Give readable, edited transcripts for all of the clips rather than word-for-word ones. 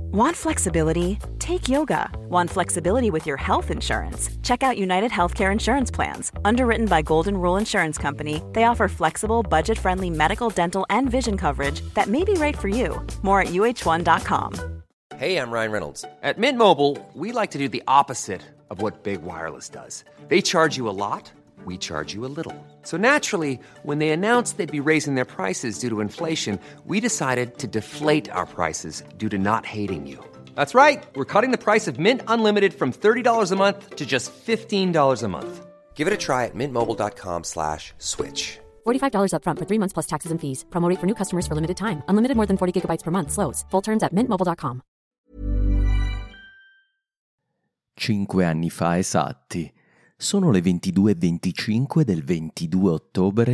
Want flexibility? Take yoga. Want flexibility with your health insurance? Check out United Healthcare Insurance Plans. Underwritten by Golden Rule Insurance Company, they offer flexible, budget-friendly medical, dental, and vision coverage that may be right for you. More at uh1.com. Hey, I'm Ryan Reynolds. At Mint Mobile, we like to do the opposite of what Big Wireless does. They charge you a lot, we charge you a little. So naturally, when they announced they'd be raising their prices due to inflation, we decided to deflate our prices due to not hating you. That's right. We're cutting the price of Mint Unlimited from $30 a month to just $15 a month. Give it a try at mintmobile.com/switch. $45 up front for 3 months plus taxes and fees. Promo rate for new customers for limited time. Unlimited more than 40 gigabytes per month. Slows full terms at mintmobile.com. 5 anni fa esatti. Sono le 22:25 del 22 ottobre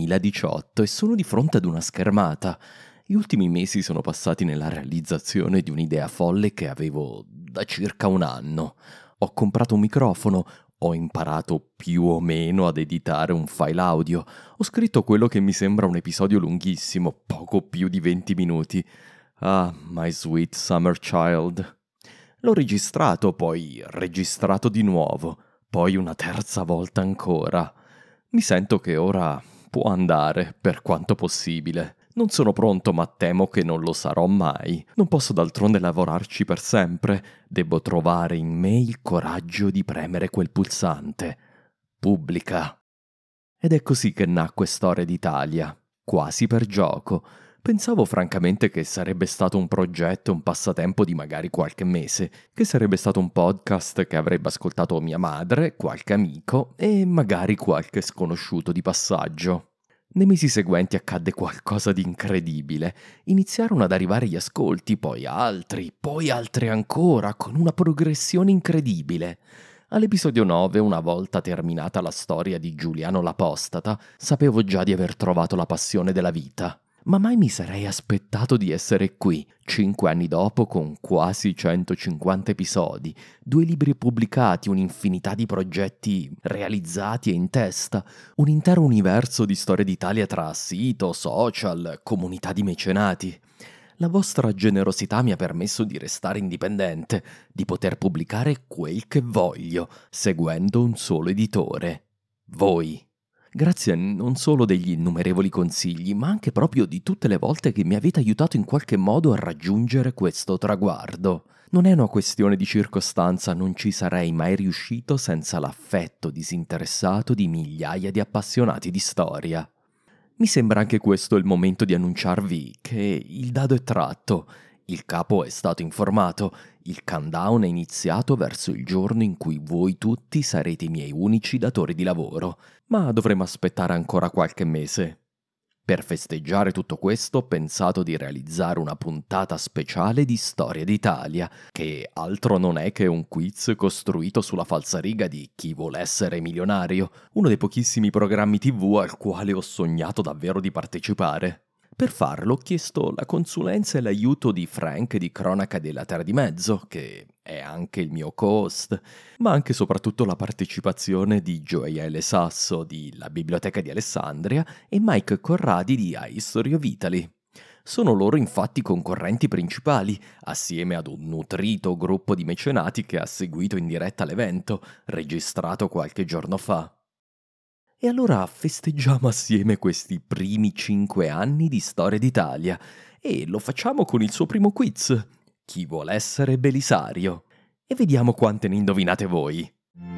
2018 e sono di fronte ad una schermata. Gli ultimi mesi sono passati nella realizzazione di un'idea folle che avevo da circa un anno. Ho comprato un microfono, ho imparato più o meno ad editare un file audio, ho scritto quello che mi sembra un episodio lunghissimo, poco più di 20 minuti. Ah, my sweet summer child. L'ho registrato, poi registrato di nuovo, poi una terza volta ancora. Mi sento che ora può andare, per quanto possibile. Non sono pronto, ma temo che non lo sarò mai. Non posso d'altronde lavorarci per sempre. Devo trovare in me il coraggio di premere quel pulsante. Pubblica. Ed è così che nacque Storia d'Italia, quasi per gioco. Pensavo francamente che sarebbe stato un progetto, un passatempo di magari qualche mese, che sarebbe stato un podcast che avrebbe ascoltato mia madre, qualche amico e magari qualche sconosciuto di passaggio. Nei mesi seguenti accadde qualcosa di incredibile. Iniziarono ad arrivare gli ascolti, poi altri ancora, con una progressione incredibile. All'episodio 9, una volta terminata la storia di Giuliano l'Apostata, sapevo già di aver trovato la passione della vita. Ma mai mi sarei aspettato di essere qui, 5 anni dopo, con quasi 150 episodi, 2 libri pubblicati, un'infinità di progetti realizzati e in testa, un intero universo di storie d'Italia tra sito, social, comunità di mecenati. La vostra generosità mi ha permesso di restare indipendente, di poter pubblicare quel che voglio, seguendo un solo editore. Voi. Grazie non solo degli innumerevoli consigli, ma anche proprio di tutte le volte che mi avete aiutato in qualche modo a raggiungere questo traguardo. Non è una questione di circostanza, non ci sarei mai riuscito senza l'affetto disinteressato di migliaia di appassionati di storia. Mi sembra anche questo il momento di annunciarvi che il dado è tratto, il capo è stato informato, il countdown è iniziato verso il giorno in cui voi tutti sarete i miei unici datori di lavoro, ma dovremo aspettare ancora qualche mese. Per festeggiare tutto questo ho pensato di realizzare una puntata speciale di Storia d'Italia, che altro non è che un quiz costruito sulla falsariga di Chi vuole essere milionario, uno dei pochissimi programmi TV al quale ho sognato davvero di partecipare. Per farlo ho chiesto la consulenza e l'aiuto di Frank di Cronaca della Terra di Mezzo, che è anche il mio co-host, ma anche e soprattutto la partecipazione di Gioele Sasso di La Biblioteca di Alessandria e Mike Corradi di History of Italy. Sono loro infatti concorrenti principali, assieme ad un nutrito gruppo di mecenati che ha seguito in diretta l'evento, registrato qualche giorno fa. E allora festeggiamo assieme questi primi 5 anni di Storia d'Italia e lo facciamo con il suo primo quiz, Chi vuole essere Belisario? E vediamo quante ne indovinate voi.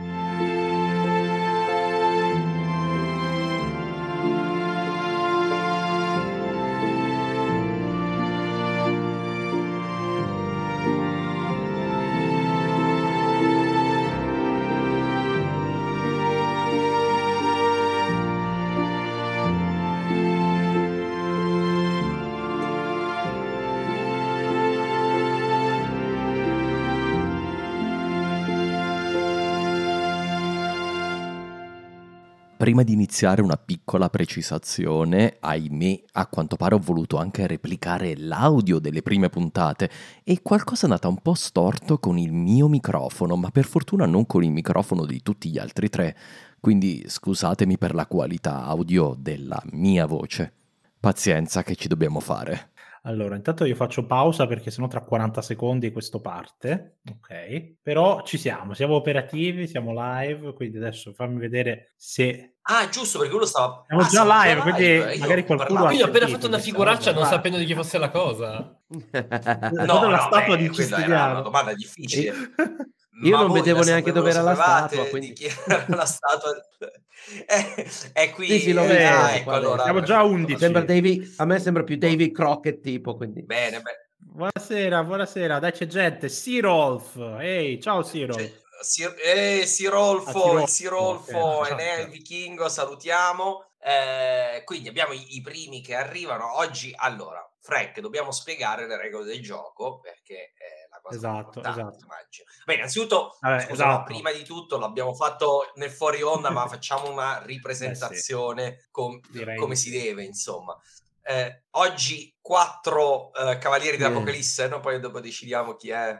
Prima di iniziare una piccola precisazione, ahimè, a quanto pare ho voluto anche replicare l'audio delle prime puntate e qualcosa è andata un po' storto con il mio microfono, ma per fortuna non con il microfono di tutti gli altri 3, quindi scusatemi per la qualità audio della mia voce. Pazienza che ci dobbiamo fare. Allora, intanto io faccio pausa perché sennò tra 40 secondi questo parte, ok? Però siamo operativi, siamo live, quindi adesso fammi vedere se... Ah, giusto, perché uno stava... Siamo già siamo live, quindi Io magari qualcuno parlavo... ha Quindi ho appena sentito fatto una questa figuraccia roba. non Va. sapendo di chi fosse la cosa. Guarda la statua di quella era una Giustiniano. domanda difficile. Io Ma non voi vedevo la neanche dove era la sapevate statua, di quindi... chi era la statua? È qui. Sì, l'ho visto, Ecco, qual è. allora, Siamo già perfetto, 11. Sembra a me sembra più David Crockett tipo, quindi... Bene. Buonasera, dai c'è gente. Sirolf, ehi, ciao Sirolf. Sirolfo, il Sirolfo, ok. Enea, il Vichingo, salutiamo. Quindi abbiamo i primi che arrivano oggi. Allora, Frank, dobbiamo spiegare le regole del gioco perché è la cosa più importante, immagino. Beh, innanzitutto, scusa, ma prima di tutto l'abbiamo fatto nel fuori onda, ma facciamo una ripresentazione come si deve, insomma. Oggi 4 cavalieri dell'Apocalisse, no? Poi dopo decidiamo chi è.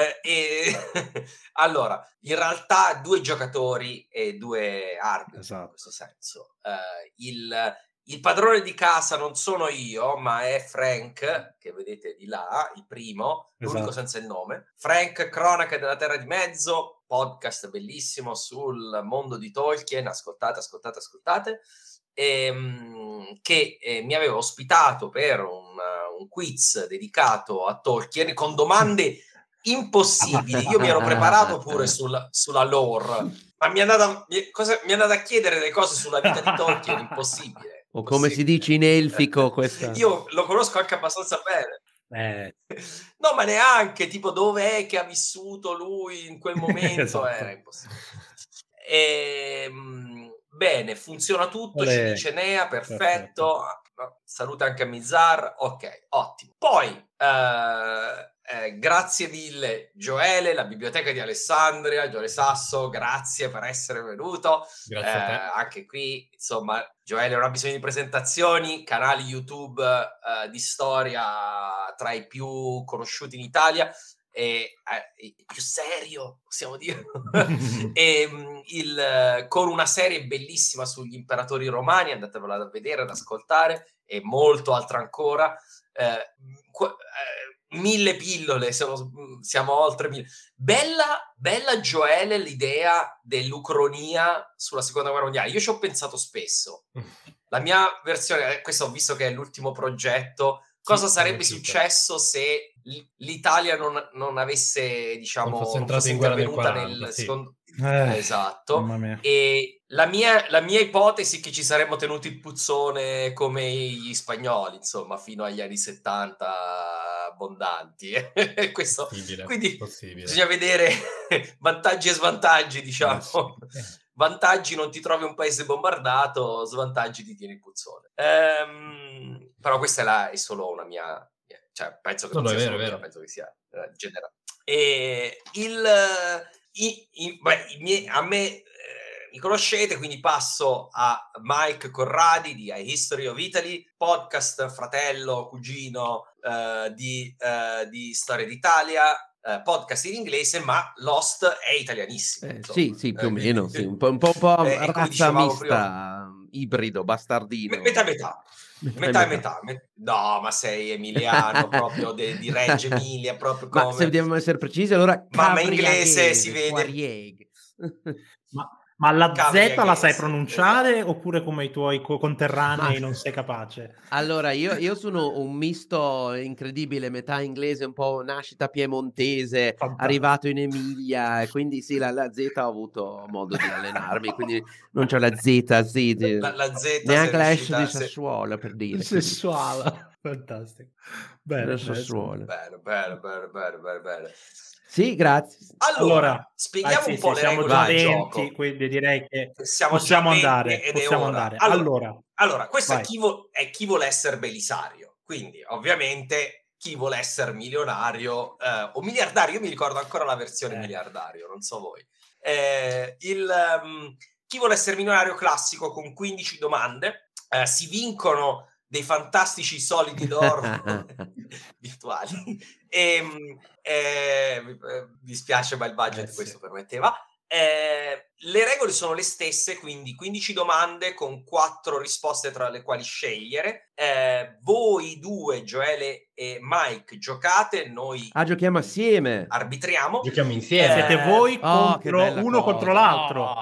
Allora, in realtà 2 giocatori e 2 arbitri, in questo senso. Il padrone di casa non sono io, ma è Frank, che vedete di là, il primo, l'unico senza il nome. Frank, Cronache della Terra di Mezzo, podcast bellissimo sul mondo di Tolkien, ascoltate. Che mi aveva ospitato per un quiz dedicato a Tolkien con domande impossibili. Io mi ero preparato pure sulla lore, ma mi è andata a chiedere delle cose sulla vita di Tolkien impossibile. O come si dice in elfico questa... Io lo conosco anche abbastanza bene. No, ma neanche tipo dove è che ha vissuto lui in quel momento. Esatto. Era impossibile. Bene, funziona tutto, ci dice Nea, perfetto. Saluta anche a Mizar, ok, ottimo. Poi grazie mille Gioele, la biblioteca di Alessandria, Gioele Sasso, grazie per essere venuto. Grazie a te. Anche qui, insomma, Gioele non ha bisogno di presentazioni, canali YouTube di storia tra i più conosciuti in Italia. Il più serio, possiamo dire. Con una serie bellissima sugli imperatori romani, andatevela a vedere, ad ascoltare, e molto altro ancora. 1000 pillole, siamo oltre 1000. Bella Gioele l'idea dell'ucronia sulla seconda guerra mondiale. Io ci ho pensato spesso. La mia versione, questo ho visto che è l'ultimo progetto. Cosa sarebbe successo se l'Italia non avesse, diciamo, non fosse entrata in guerra nel 40, nel sì. secondo... Esatto. Mamma mia. E la mia ipotesi è che ci saremmo tenuti il puzzone come gli spagnoli, insomma, fino agli anni 70 abbondanti. Questo, quindi bisogna vedere vantaggi e svantaggi, diciamo. Vantaggi, non ti trovi un paese bombardato, svantaggi, ti tieni il puzzone. Però questa è solo una mia... Cioè, penso che non sia solo mia, penso che sia generale. Mi conoscete, quindi passo a Mike Corradi di A History of Italy, podcast fratello, cugino di Storia d'Italia, podcast in inglese, ma Lost è italianissimo. Sì, più o meno, sì. Un po' razza mista, ibrido, bastardino. Metà. No, ma sei emiliano proprio di Reggio Emilia, proprio come... Ma se dobbiamo essere precisi, allora ma in inglese si vede. Ma la Z la sai pronunciare oppure come i tuoi conterranei non sei capace? Allora, io sono un misto incredibile, metà inglese, un po' nascita piemontese, arrivato in Emilia, quindi sì, la Z ho avuto modo di allenarmi, quindi non c'è la Z. La Z neanche la S di Sassuolo, per dire. Sessuale, fantastico. Bene. Sassuolo. Bene. Sì, grazie. Allora spieghiamo un po' le regole del gioco. Quindi direi che possiamo andare. Allora, questo è chi vuole essere Belisario. Quindi, ovviamente, chi vuole essere milionario o miliardario. Io mi ricordo ancora la versione miliardario, non so voi. Chi vuole essere milionario classico con 15 domande. Si vincono dei fantastici solidi d'oro virtuali. Mi dispiace, ma il budget questo permetteva. Le regole sono le stesse, quindi 15 domande con 4 risposte tra le quali scegliere. Voi due, Gioele e Mike, giocate, noi giochiamo assieme. arbitriamo. Giochiamo insieme. Siete voi che bella uno cosa. contro l'altro.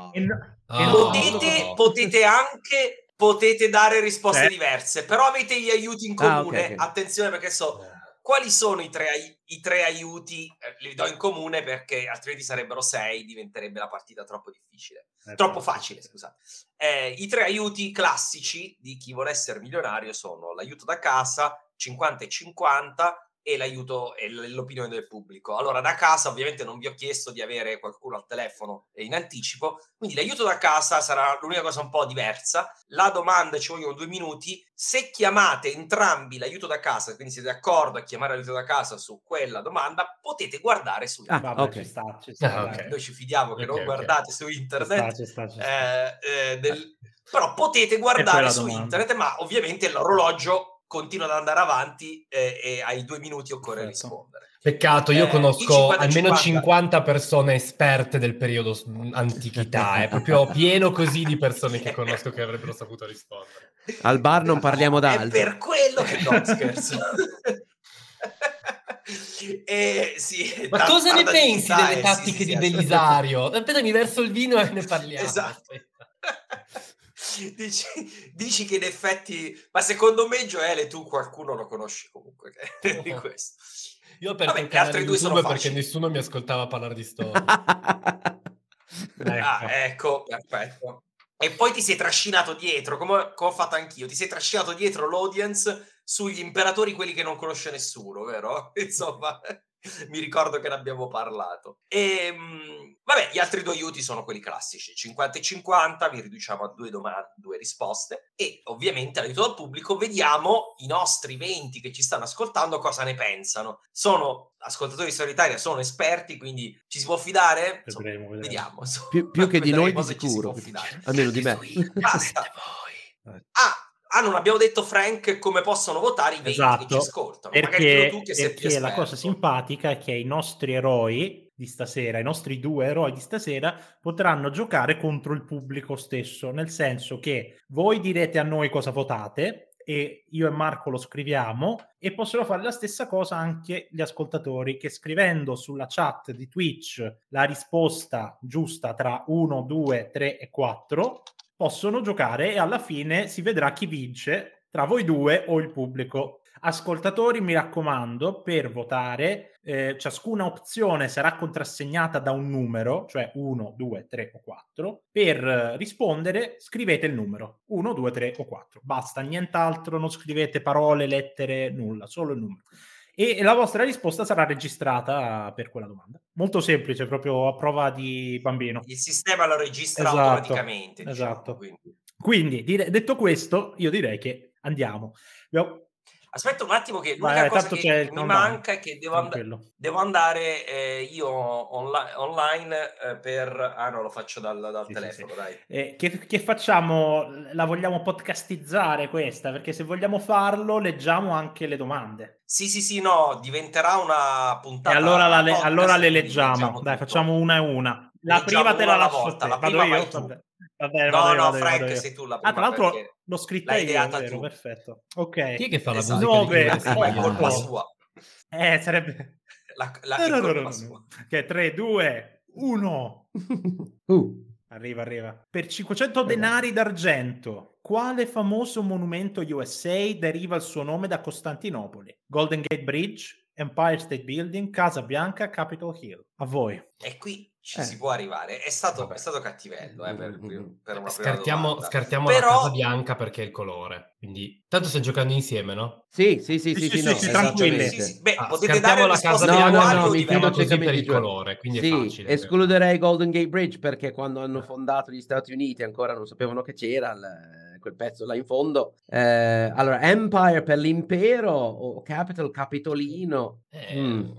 Potete dare risposte Sì. diverse, però avete gli aiuti in comune. ok. Attenzione, perché quali sono i tre aiuti? Li do in comune perché altrimenti sarebbero 6, diventerebbe la partita troppo difficile. Troppo facile, scusate. I 3 aiuti classici di chi vuole essere milionario sono l'aiuto da casa, 50 e 50, e l'aiuto e l'opinione del pubblico. Allora, da casa ovviamente non vi ho chiesto di avere qualcuno al telefono in anticipo, quindi l'aiuto da casa sarà l'unica cosa un po' diversa. La domanda ci vogliono 2 minuti. Se chiamate entrambi l'aiuto da casa, quindi siete d'accordo a chiamare l'aiuto da casa su quella domanda, potete guardare su internet. Vabbè, ok. ci sta. ok. Noi ci fidiamo che non guardate su internet. Ci sta. Però potete È guardare quella su domanda. internet, ma ovviamente l'orologio continua ad andare avanti e ai 2 minuti occorre Perfetto. rispondere. Peccato, io il conosco 50-50. almeno 50 persone esperte del periodo antichità, è proprio pieno così di persone che conosco che avrebbero saputo rispondere. Al bar non parliamo È d'altro. per quello che no, scherzo. Ma cosa ne pensi delle sì, tattiche sì, di Belisario? Aspettami verso il vino e ne parliamo. Esatto. Dici che in effetti, ma secondo me Gioele tu qualcuno lo conosci comunque di questo. Io ho aperto Vabbè, il canale altri due sono YouTube perché facili. nessuno mi ascoltava parlare di storia. Ecco, perfetto. E poi ti sei trascinato dietro, come ho fatto anch'io, ti sei trascinato dietro l'audience sugli imperatori, quelli che non conosce nessuno, vero? Insomma, mi ricordo che ne abbiamo parlato. E vabbè, gli altri 2 aiuti sono quelli classici, 50 e 50, vi riduciamo a 2 domande, 2 risposte, e ovviamente l'aiuto dal pubblico, vediamo i nostri 20 che ci stanno ascoltando cosa ne pensano. Sono ascoltatori solitari, sono esperti, quindi ci si può fidare? Insomma, vediamo. Più che di noi di se ci si sicuro, può fidare. almeno di me. Basta. Non abbiamo detto, Frank, come possono votare i 20 che ci ascoltano. Perché la cosa simpatica è che i nostri eroi di stasera, i nostri 2 eroi di stasera potranno giocare contro il pubblico stesso, nel senso che voi direte a noi cosa votate e io e Marco lo scriviamo, e possono fare la stessa cosa anche gli ascoltatori, che scrivendo sulla chat di Twitch la risposta giusta tra 1, 2, 3 e 4 possono giocare, e alla fine si vedrà chi vince tra voi 2 o il pubblico. Ascoltatori, mi raccomando, per votare ciascuna opzione sarà contrassegnata da un numero, cioè 1, 2, 3 o 4. Per rispondere scrivete il numero 1, 2, 3 o 4. Basta, nient'altro, non scrivete parole, lettere, nulla, solo il numero. E la vostra risposta sarà registrata per quella domanda. Molto semplice, proprio a prova di bambino. Il sistema lo registra automaticamente. Esatto. Diciamo, quindi detto questo, io direi che andiamo. Aspetta un attimo, che l'unica cosa che mi manca è che devo andare io online per... no, lo faccio dal telefono, dai. Che facciamo? La vogliamo podcastizzare questa? Perché se vogliamo farlo, leggiamo anche le domande. Sì, no, diventerà una puntata. E allora le leggiamo. Dai, facciamo una e una. La prima te la lascio te. Vado io? No, Frank, sei tu la prima. Tra l'altro l'ho scritta io, vero? Perfetto. Ok. Chi è che fa la musica? 9, è colpa sua. Sarebbe... è colpa sua. Che 3, 2, 1. Arriva. Per 500 denari d'argento, quale famoso monumento USA deriva il suo nome da Costantinopoli? Golden Gate Bridge, Empire State Building, Casa Bianca, Capitol Hill. A voi. E qui ci si può arrivare. È stato cattivello per una scartiamo Però... la Casa Bianca perché è il colore. Quindi tanto stiamo giocando insieme, no? Sì, tranquilli. Beh, potete dare la Casa Bianca mi fido così per il colore, quindi è facile. Escluderei Golden Gate Bridge perché quando hanno fondato gli Stati Uniti ancora non sapevano che c'era quel pezzo là in fondo. Allora, Empire per l'impero o Capitol Capitolino? È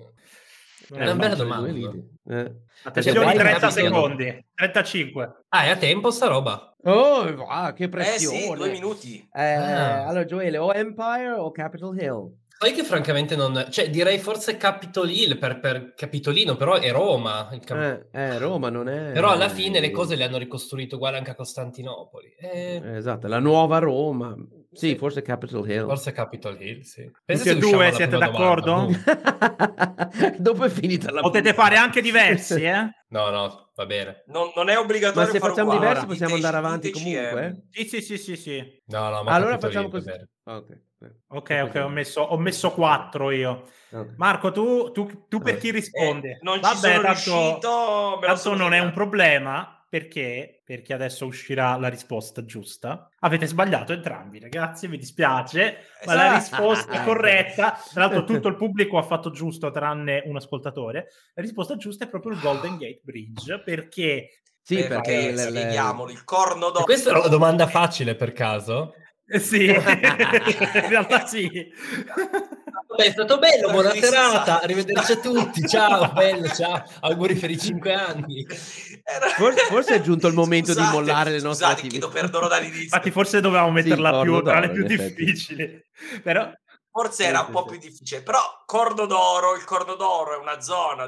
una bella domanda. Attenzione, 30 secondi, 35. È a tempo sta roba. Che pressione. Sì, 2 minuti. Allora, Gioele, o Empire o Capitol Hill? Poi che francamente non... Cioè, direi forse Capitol Hill per Capitolino, però è Roma. Roma non è... Però alla fine le cose le hanno ricostruito uguale anche a Costantinopoli. Esatto, la nuova Roma. Sì, forse Capitol Hill. Forse Capitol Hill, sì. Tutti e due siete d'accordo? Dopo è finita la Potete fare anche diversi, eh? No, va bene. Non è obbligatorio. Ma se fare facciamo uguale. diversi possiamo andare avanti comunque? Sì. No, ma allora facciamo così. Ok, ho messo 4 io. Okay. Marco, tu per chi rispondi? Non ci sono riuscito. Tanto non è un problema. Perché adesso uscirà la risposta giusta. Avete sbagliato entrambi, ragazzi, mi dispiace, ma la risposta corretta, tra l'altro tutto il pubblico ha fatto giusto tranne un ascoltatore, la risposta giusta è proprio il Golden Gate Bridge, perché... Sì, perché spieghiamolo, il corno d'oro... Questa è una domanda facile per caso? Sì, in realtà sì. Vabbè, è stato bello, buona serata, arrivederci a tutti, ciao, bello, ciao, auguri per i 5 anni. Forse è giunto il momento di mollare le nostre attività. Chiedo perdono dall'inizio. Infatti forse dovevamo metterla tra le più difficili. Però... Forse era un po' più difficile, però il Corno d'Oro è una zona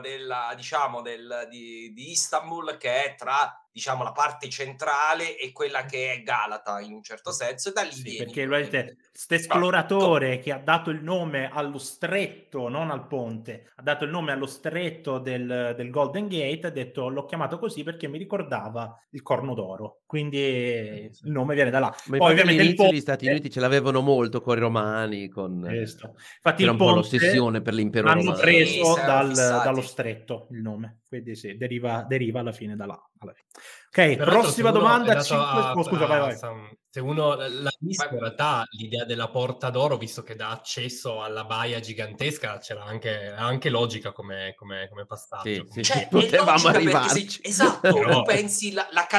di Istanbul che è tra, diciamo, la parte centrale e quella che è Galata in un certo senso, e da lì viene. Perché questo esploratore che ha dato il nome allo stretto, non al ponte, ha dato il nome allo stretto del Golden Gate, ha detto l'ho chiamato così perché mi ricordava il Corno d'Oro, quindi il nome viene da là. Ma poi ovviamente all'inizio gli Stati Uniti ce l'avevano molto con i romani, infatti era un po' l'ossessione per l'impero romano. Hanno preso dallo stretto il nome, quindi sì, deriva alla fine da là. Ok, prossima domanda. Scusa, vai. Se uno la vista, in realtà l'idea della Porta d'Oro, visto che dà accesso alla baia gigantesca, c'era anche logica come passaggio. Sì, potevamo arrivare. Esatto, tu pensi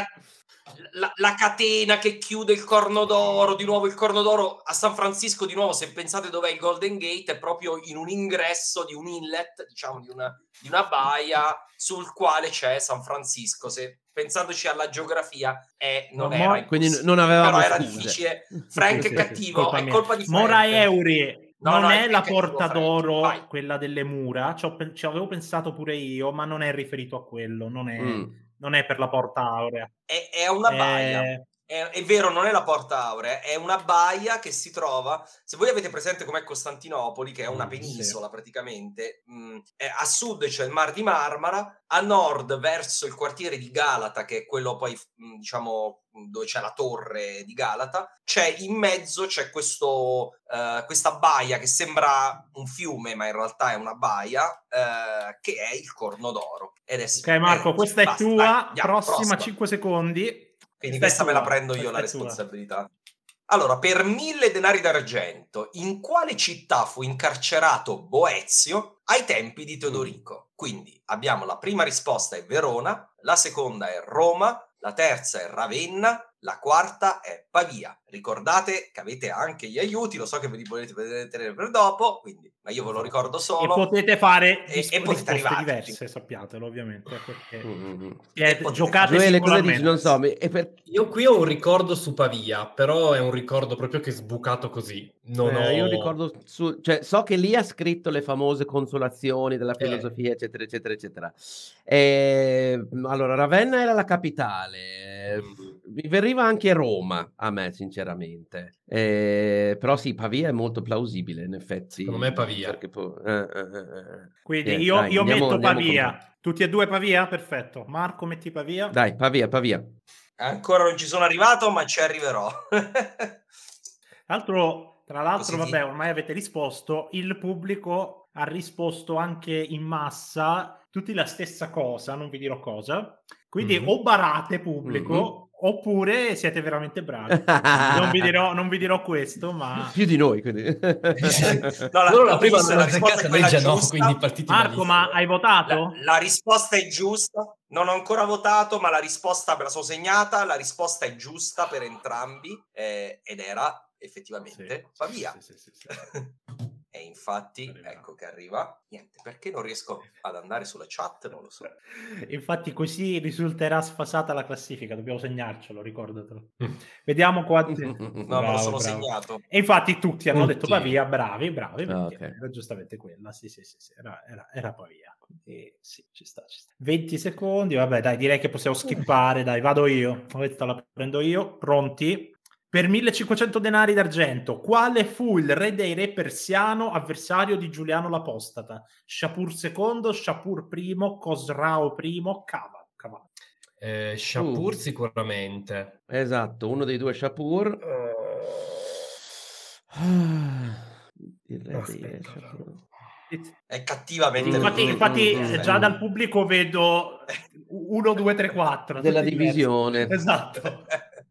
la catena che chiude il Corno d'Oro, di nuovo il Corno d'Oro a San Francisco, di nuovo, se pensate dov'è il Golden Gate, è proprio in un ingresso di un inlet, diciamo di una baia sul quale c'è San Francisco. Se pensandoci alla geografia non era quindi non avevamo però era difficile. Frank è cattivo, è colpa di Frank. Mora Euri non è la Porta d'Oro, quella delle mura, ci avevo pensato pure io, ma non è riferito a quello, non è per la Porta Aurea. È una baia. È vero, non è la Porta Aurea, è una baia che si trova, se voi avete presente com'è Costantinopoli, che è una penisola praticamente, a sud c'è il Mar di Marmara, a nord verso il quartiere di Galata, che è quello poi, diciamo, dove c'è la torre di Galata, in mezzo c'è questa baia che sembra un fiume, ma in realtà è una baia, che è il Corno d'Oro. Ok, Marco, questa è tua, prossima 5 secondi. Quindi questa me la prendo io la responsabilità. Allora, per 1000 denari d'argento, in quale città fu incarcerato Boezio ai tempi di Teodorico? Quindi abbiamo la prima risposta è Verona, la seconda è Roma, la terza è Ravenna, la quarta è Pavia. Ricordate che avete anche gli aiuti, lo so che ve li volete tenere per dopo, ma io ve lo ricordo solo. E potete fare risposte diverse, sappiatelo ovviamente, perché giocate Gioele, cosa dici? Non so. Io qui ho un ricordo su Pavia, però è un ricordo proprio che è sbucato così. Io ricordo, so che lì ha scritto le famose consolazioni della filosofia, eccetera, eccetera, eccetera. Allora, Ravenna era la capitale, mi veniva anche Roma a me, sinceramente. Però sì, Pavia è molto plausibile, in effetti. Secondo me Pavia. Quindi io metto Pavia. Tutti e due Pavia? Perfetto. Marco, metti Pavia. Dai, Pavia. Ancora non ci sono arrivato, ma ci arriverò. Tra l'altro, vabbè, ormai avete risposto. Il pubblico ha risposto anche in massa, tutti la stessa cosa, non vi dirò cosa. Quindi o barate pubblico, oppure siete veramente bravi. non vi dirò questo, ma... Più di noi, quindi. La prima la risposta è quella giusta. Quindi Marco, ma hai votato? La risposta è giusta. Non ho ancora votato, ma la risposta me la sono segnata. La risposta è giusta per entrambi ed era effettivamente Pavia. Sì. E infatti, ecco che arriva. Niente, perché non riesco ad andare sulla chat? Non lo so. Infatti così risulterà sfasata la classifica, dobbiamo segnarcelo, ricordatelo. Vediamo quanti... No, me lo sono segnato. E infatti tutti hanno detto Pavia, bravi, perché okay. Era giustamente quella, sì, era Pavia. Sì, ci sta. 20 secondi, vabbè dai, direi che possiamo skippare, dai, vado io. Questa la prendo io, pronti? Per 1500 denari d'argento, quale fu il re dei re persiano avversario di Giuliano l'Apostata? Shapur II, Shapur I, Khosrau I, Cavad. Shapur sicuramente. Esatto, uno dei due Shapur. Il re dei re Shapur. È cattivamente Infatti già dal pubblico vedo 1, 2, 3, 4 della divisione. Esatto.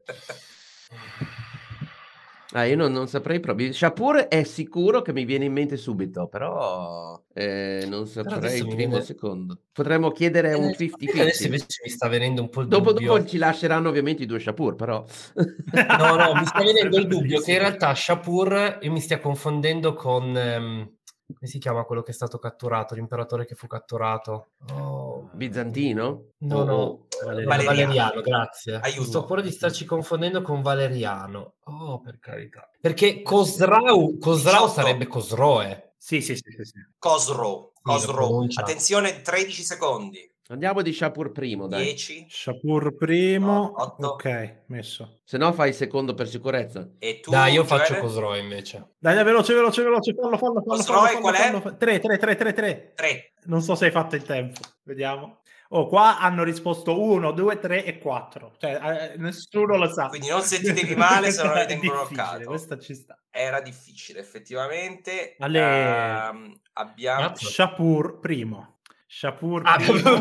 Io non saprei proprio. Shapur è sicuro che mi viene in mente subito, però non saprei il primo o il secondo. Potremmo chiedere un 50-50. Adesso invece mi sta venendo un po' il dopo dubbio. Ci lasceranno ovviamente i due Shapur, però. No, mi sta venendo il dubbio che in realtà Shapur io mi stia confondendo con... come si chiama quello che è stato catturato? L'imperatore che fu catturato? Bizantino? No. Valeriano, grazie. Aiuto. Sto pure di starci confondendo con Valeriano. Per carità. Perché Khosrau sarebbe Khosroe. Sì. Khosrow. Attenzione, 13 secondi. Andiamo di Shapur primo, dai. 10. Shapur primo. 8. Ok, messo. Se no fai il secondo per sicurezza. E tu, dai, io faccio Khosroe invece. Dai, veloce. Fallo. Khosroe qual è? 3. Non so se hai fatto il tempo. Vediamo. Qua hanno risposto 1, 2, 3 e 4. Cioè, nessuno lo sa. Quindi non sentitevi male se non avete bloccato. Questa ci sta. Era difficile, effettivamente. Abbiamo Shapur primo. Shapur primo.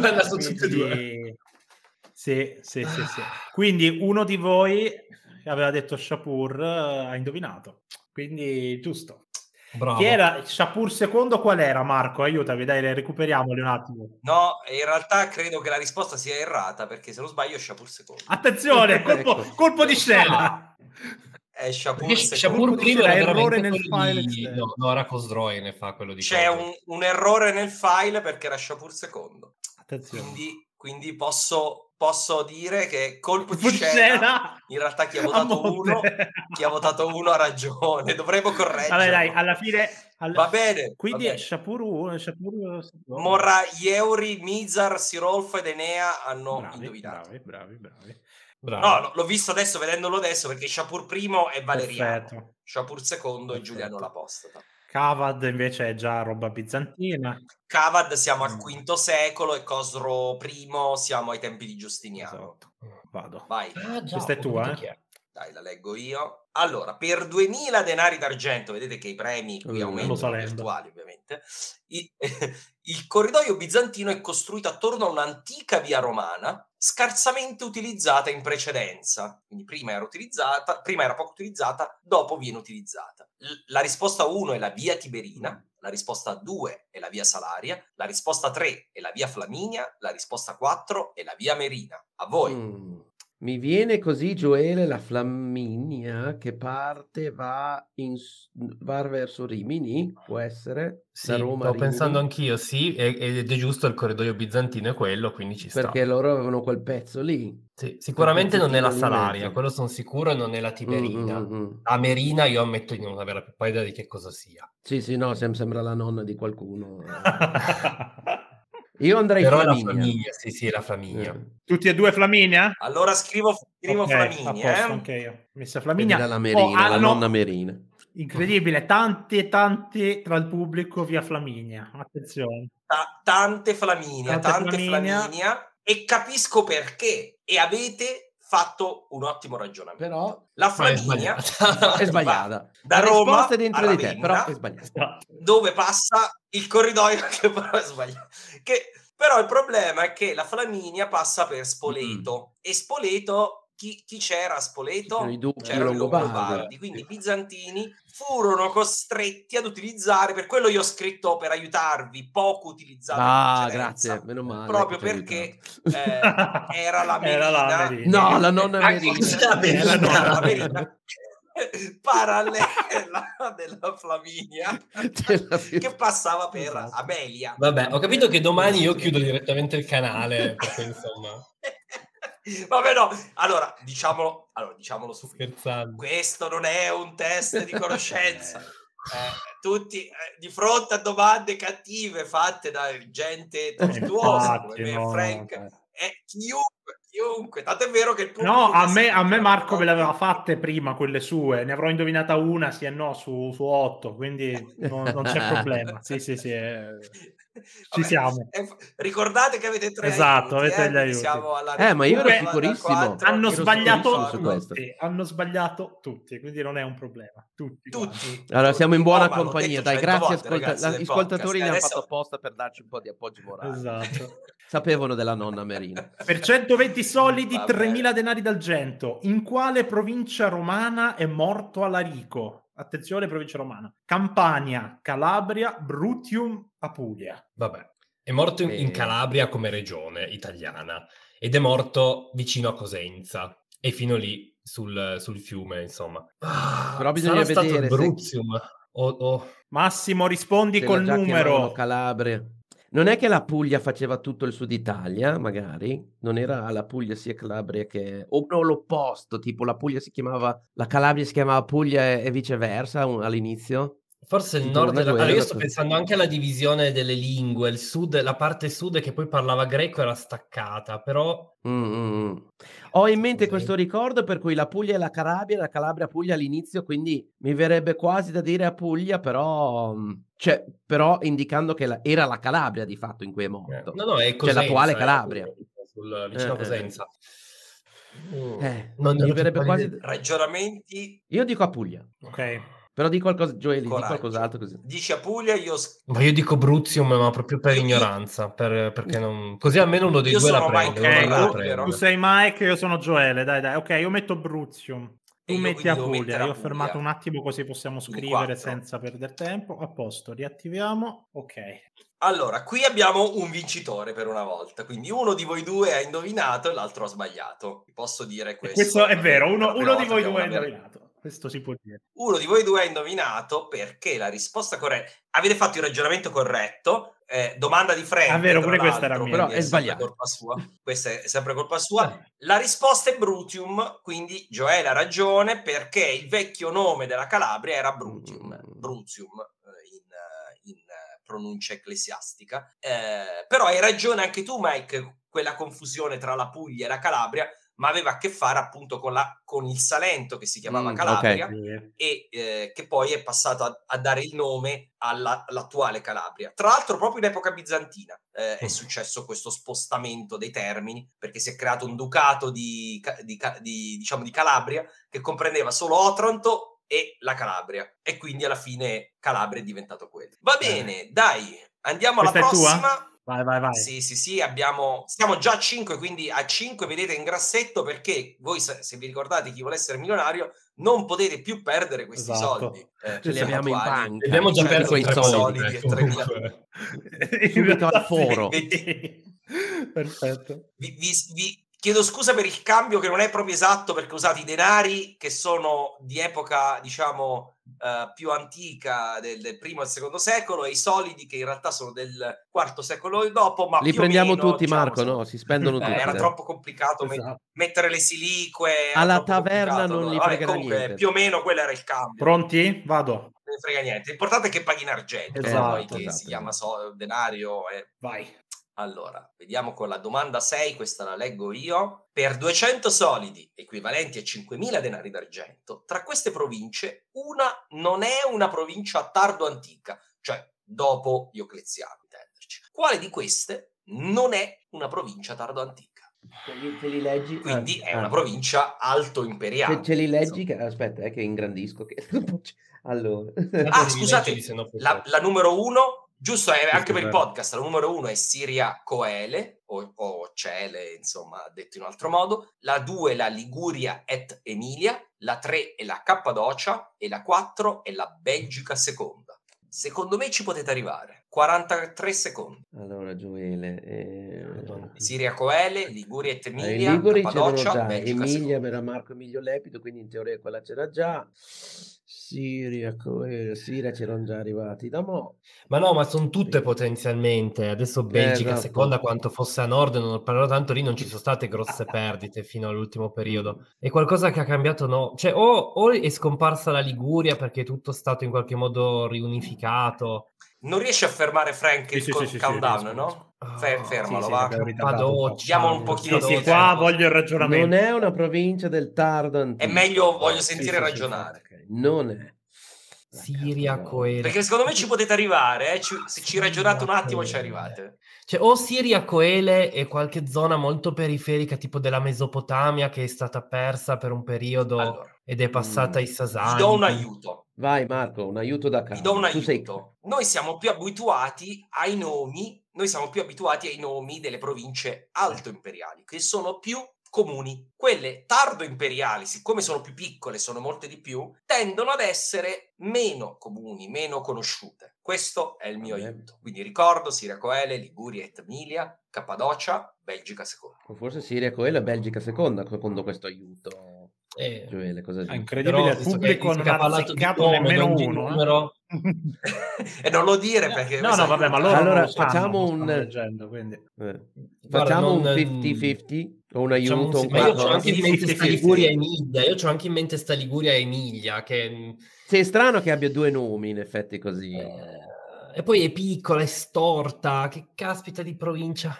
Sì. Quindi uno di voi aveva detto Shapur, ha indovinato. Quindi giusto. Bravo. Chi era Shapur secondo? Qual era, Marco? Aiutami, dai, recuperiamoli un attimo. No, in realtà credo che la risposta sia errata, perché se non sbaglio è Shapur secondo. Attenzione, colpo di scena. È Shapur Shapur primo era errore nel file. No, era Khosroe ne fa quello di C'è un errore nel file perché era Shapur secondo. Attenzione. Quindi posso dire che colpo di scena. In realtà chi ha votato uno ha ragione. Dovremmo correggere. Vabbè, dai, alla fine va bene. Quindi è Shapur 1, Morra, Yeuri, Mizar, Sirolfo ed Enea hanno indovinato. Bravi. No, l'ho visto adesso, vedendolo adesso, perché Shapur primo è Valeriano. Perfetto. Shapur secondo è Giuliano l'Apostata. Cavad invece è già roba bizantina. Cavad siamo al V secolo e Khosrow I siamo ai tempi di Giustiniano. Esatto. Vado. Vai. Questa è tua, Dai, la leggo io. Allora, per 2000 denari d'argento, vedete che i premi qui aumentano, virtuali ovviamente, il corridoio bizantino è costruito attorno a un'antica via romana scarsamente utilizzata in precedenza. Quindi prima era poco utilizzata, dopo viene utilizzata. La risposta 1 è la via Tiberina, la risposta 2 è la via Salaria, la risposta 3 è la via Flaminia, la risposta 4 è la via Merina. A voi. Mi viene così, Gioele, la Flaminia che parte, va verso Rimini, può essere? Sì, da Roma sto Rimini. pensando anch'io, sì, ed è giusto, il corridoio bizantino è quello, quindi ci sta. Perché loro avevano quel pezzo lì. Sì, sicuramente non è la Salaria, quello sono sicuro, e non è la Tiberina. La Merina io ammetto di non avere la più pallida di che cosa sia. Sì, no, sembra la nonna di qualcuno. Io andrei Però Flaminia. La Flaminia, sì, la Flaminia. Tutti e due Flaminia? Allora scrivo Flaminia. Anche io. Messa Flaminia. La Merina, la nonna Merina. Incredibile, tanti tra il pubblico via Flaminia. Attenzione. Tante Flaminia. E capisco perché. E avete fatto un ottimo ragionamento. Però la Flaminia è sbagliata. Da Roma è dentro di te, però è sbagliata. Dove passa il corridoio che però è sbagliato. Però il problema è che la Flaminia passa per Spoleto e Spoleto chi c'era a Spoleto? C'erano i Longobardi, quindi i bizantini furono costretti ad utilizzare, per quello io ho scritto per aiutarvi, poco utilizzato. Grazie, meno male. Proprio perché era la Merina. No, la nonna Merina. Era la Merina. parallela della Flaminia che passava per Amelia. Vabbè, ho capito che domani io chiudo direttamente il canale, perché insomma... Vabbè, no, allora diciamolo subito. Scherzando. Questo non è un test di conoscenza. Tutti di fronte a domande cattive fatte da gente tortuosa come me e Frank, chiunque, tanto è vero che il pubblico... No, a me Marco me le aveva fatte prima quelle sue, ne avrò indovinata una, sì e no, su 8, quindi non c'è problema. Sì, ci siamo. Ricordate che avete 3 esatto, aiuti, avete gli aiuti. Siamo alla ma io ero sicurissimo. Hanno sbagliato tutti, quindi non è un problema. Tutti. Allora siamo in buona compagnia, dai, grazie agli ascoltatori, li hanno fatto apposta per darci un po' di appoggio morale. Esatto. Sapevano della nonna Merina. Per 120 solidi, 3.000 denari d'argento. In quale provincia romana è morto Alarico? Attenzione, provincia romana. Campania, Calabria, Brutium, Apulia. Vabbè, è morto in Calabria come regione italiana ed è morto vicino a Cosenza e fino lì sul fiume, insomma. Però bisogna vedere stato il Brutium. Massimo, rispondi col numero. Calabria. Non è che la Puglia faceva tutto il sud Italia, magari? Non era la Puglia sia Calabria che... O no, l'opposto, tipo la Calabria si chiamava Puglia e viceversa all'inizio? Forse il nord della... Allora, io sto pensando anche alla divisione delle lingue, il sud, la parte sud che poi parlava greco era staccata, però... Ho in mente questo ricordo per cui la Puglia e la Calabria Puglia all'inizio, quindi mi verrebbe quasi da dire a Puglia, però indicando che era la Calabria di fatto in cui è morto. No, è Cosenza, l'attuale Calabria. Vicino a Cosenza. Mi verrebbe quasi... Ragionamenti... Io dico a Puglia. Ok. Però di qualcosa, Gioeli, di qualcos'altro così. Dici a Puglia, Ma io dico Brutium, ma proprio per ignoranza, perché non... Così almeno uno dei due la prende. Tu sei Mike, io sono Gioele, dai. Ok, io metto Brutium. Tu metti a Puglia. Io ho fermato un attimo così possiamo scrivere senza perdere tempo. A posto, riattiviamo. Ok. Allora, qui abbiamo un vincitore per una volta, quindi uno di voi due ha indovinato e l'altro ha sbagliato. Posso dire questo? Questo è vero, uno di voi due ha indovinato. Questo si può dire. Uno di voi due ha indovinato perché la risposta corretta... Avete fatto il ragionamento corretto. Domanda di Frank. È vero, pure questa era mia. Però è sbagliato. Colpa sua. Questa è sempre colpa sua. La risposta è Brutium, quindi Gioele ha ragione perché il vecchio nome della Calabria era Brutium in pronuncia ecclesiastica. Però hai ragione anche tu, Mike, quella confusione tra la Puglia e la Calabria, ma aveva a che fare appunto con il Salento che si chiamava Calabria e che poi è passato a dare il nome all'attuale Calabria. Tra l'altro proprio in epoca bizantina è successo questo spostamento dei termini, perché si è creato un ducato di Calabria che comprendeva solo Otranto e la Calabria, e quindi alla fine Calabria è diventato quello. Va bene, dai, andiamo alla prossima. Vai. Sì, siamo già a 5, quindi a 5 vedete in grassetto, perché voi, se vi ricordate, chi vuole essere milionario, non potete più perdere questi soldi. Ce li abbiamo in banca. Abbiamo già perso quei soldi e 3.000. Subito al foro. Perfetto. Vi chiedo scusa per il cambio che non è proprio esatto, perché ho usato i denari che sono di epoca, diciamo, più antica, del primo e secondo secolo, e i solidi che in realtà sono del quarto secolo dopo, ma li prendiamo tutti, diciamo, Marco, no? Si spendono tutti. Era troppo complicato mettere le siliquee. Alla taverna non gli frega niente. Più o meno quello era il cambio. Pronti? Vado. Non ne frega niente. L'importante è che paghi in argento, poi si chiama denario. Vai. Allora, vediamo con la domanda 6, questa la leggo io. Per 200 solidi, equivalenti a 5.000 denari d'argento, tra queste province, una non è una provincia tardo antica, cioè dopo Diocleziano, intenderci. Quale di queste non è una provincia tardo antica? Ce li leggi? Quindi è una provincia alto imperiale. Ce li leggi? Aspetta, che ingrandisco. Allora. Scusate, la numero 1... Giusto, anche per il podcast, la numero 1 è Siria Coele, o Cele, insomma, detto in un altro modo. La 2 è la Liguria et Emilia, la 3 è la Cappadocia e la 4 è la Belgica seconda. Secondo me ci potete arrivare. 43 secondi. Allora, Gioele. Siria Coele, Liguria et Emilia, I Liguri Cappadocia, c'erano già, Belgica Emilia seconda. era Marco Emilio Lepido, quindi in teoria quella c'era già. Siria c'erano già arrivati da mo'. Ma no, ma sono tutte potenzialmente. Adesso Belgica esatto. seconda, quanto fosse a nord, non parlerò tanto, lì non ci sono state grosse perdite fino all'ultimo periodo. È qualcosa che ha cambiato, no? Cioè, o è scomparsa la Liguria perché tutto è stato in qualche modo riunificato. Non riesci a fermare Frank il countdown, riesco. no? Fermalo, sì, va. Diamo un pochino di qua voglio il ragionamento. Non è una provincia del tardo antico. È meglio, voglio sentire ragionare. Okay. Non è. Siria, Coele. Perché secondo me ci potete arrivare, se ci ragionate un attimo ci arrivate. Cioè, o Siria, Coele e qualche zona molto periferica, tipo della Mesopotamia, che è stata persa per un periodo ed è passata ai Sasani. Vi do un aiuto. Vai Marco, un aiuto da casa. Vi do un aiuto. Noi siamo più abituati ai nomi delle province alto-imperiali, che sono più comuni. Quelle tardo-imperiali, siccome sono più piccole, sono molte di più, tendono ad essere meno comuni, meno conosciute. Questo è il mio aiuto. Quindi ricordo Siria Coele, Liguria et Emilia, Cappadocia, Belgica seconda. Forse Siria Coele e Belgica seconda, secondo questo aiuto. Gioele, cosa dici? Incredibile, il pubblico non ha azzeccato nemmeno uno. E non lo dire perché... No, vabbè, ma loro allora non lo sanno, facciamo un... leggendo, quindi. Facciamo un 50-50 o un aiuto. Ma io ho anche in mente sta Liguria e Emilia. Io ho anche in mente sta Liguria e Emilia che... Sì, è strano che abbia due nomi in effetti così. E poi è piccola, è storta. Che caspita di provincia.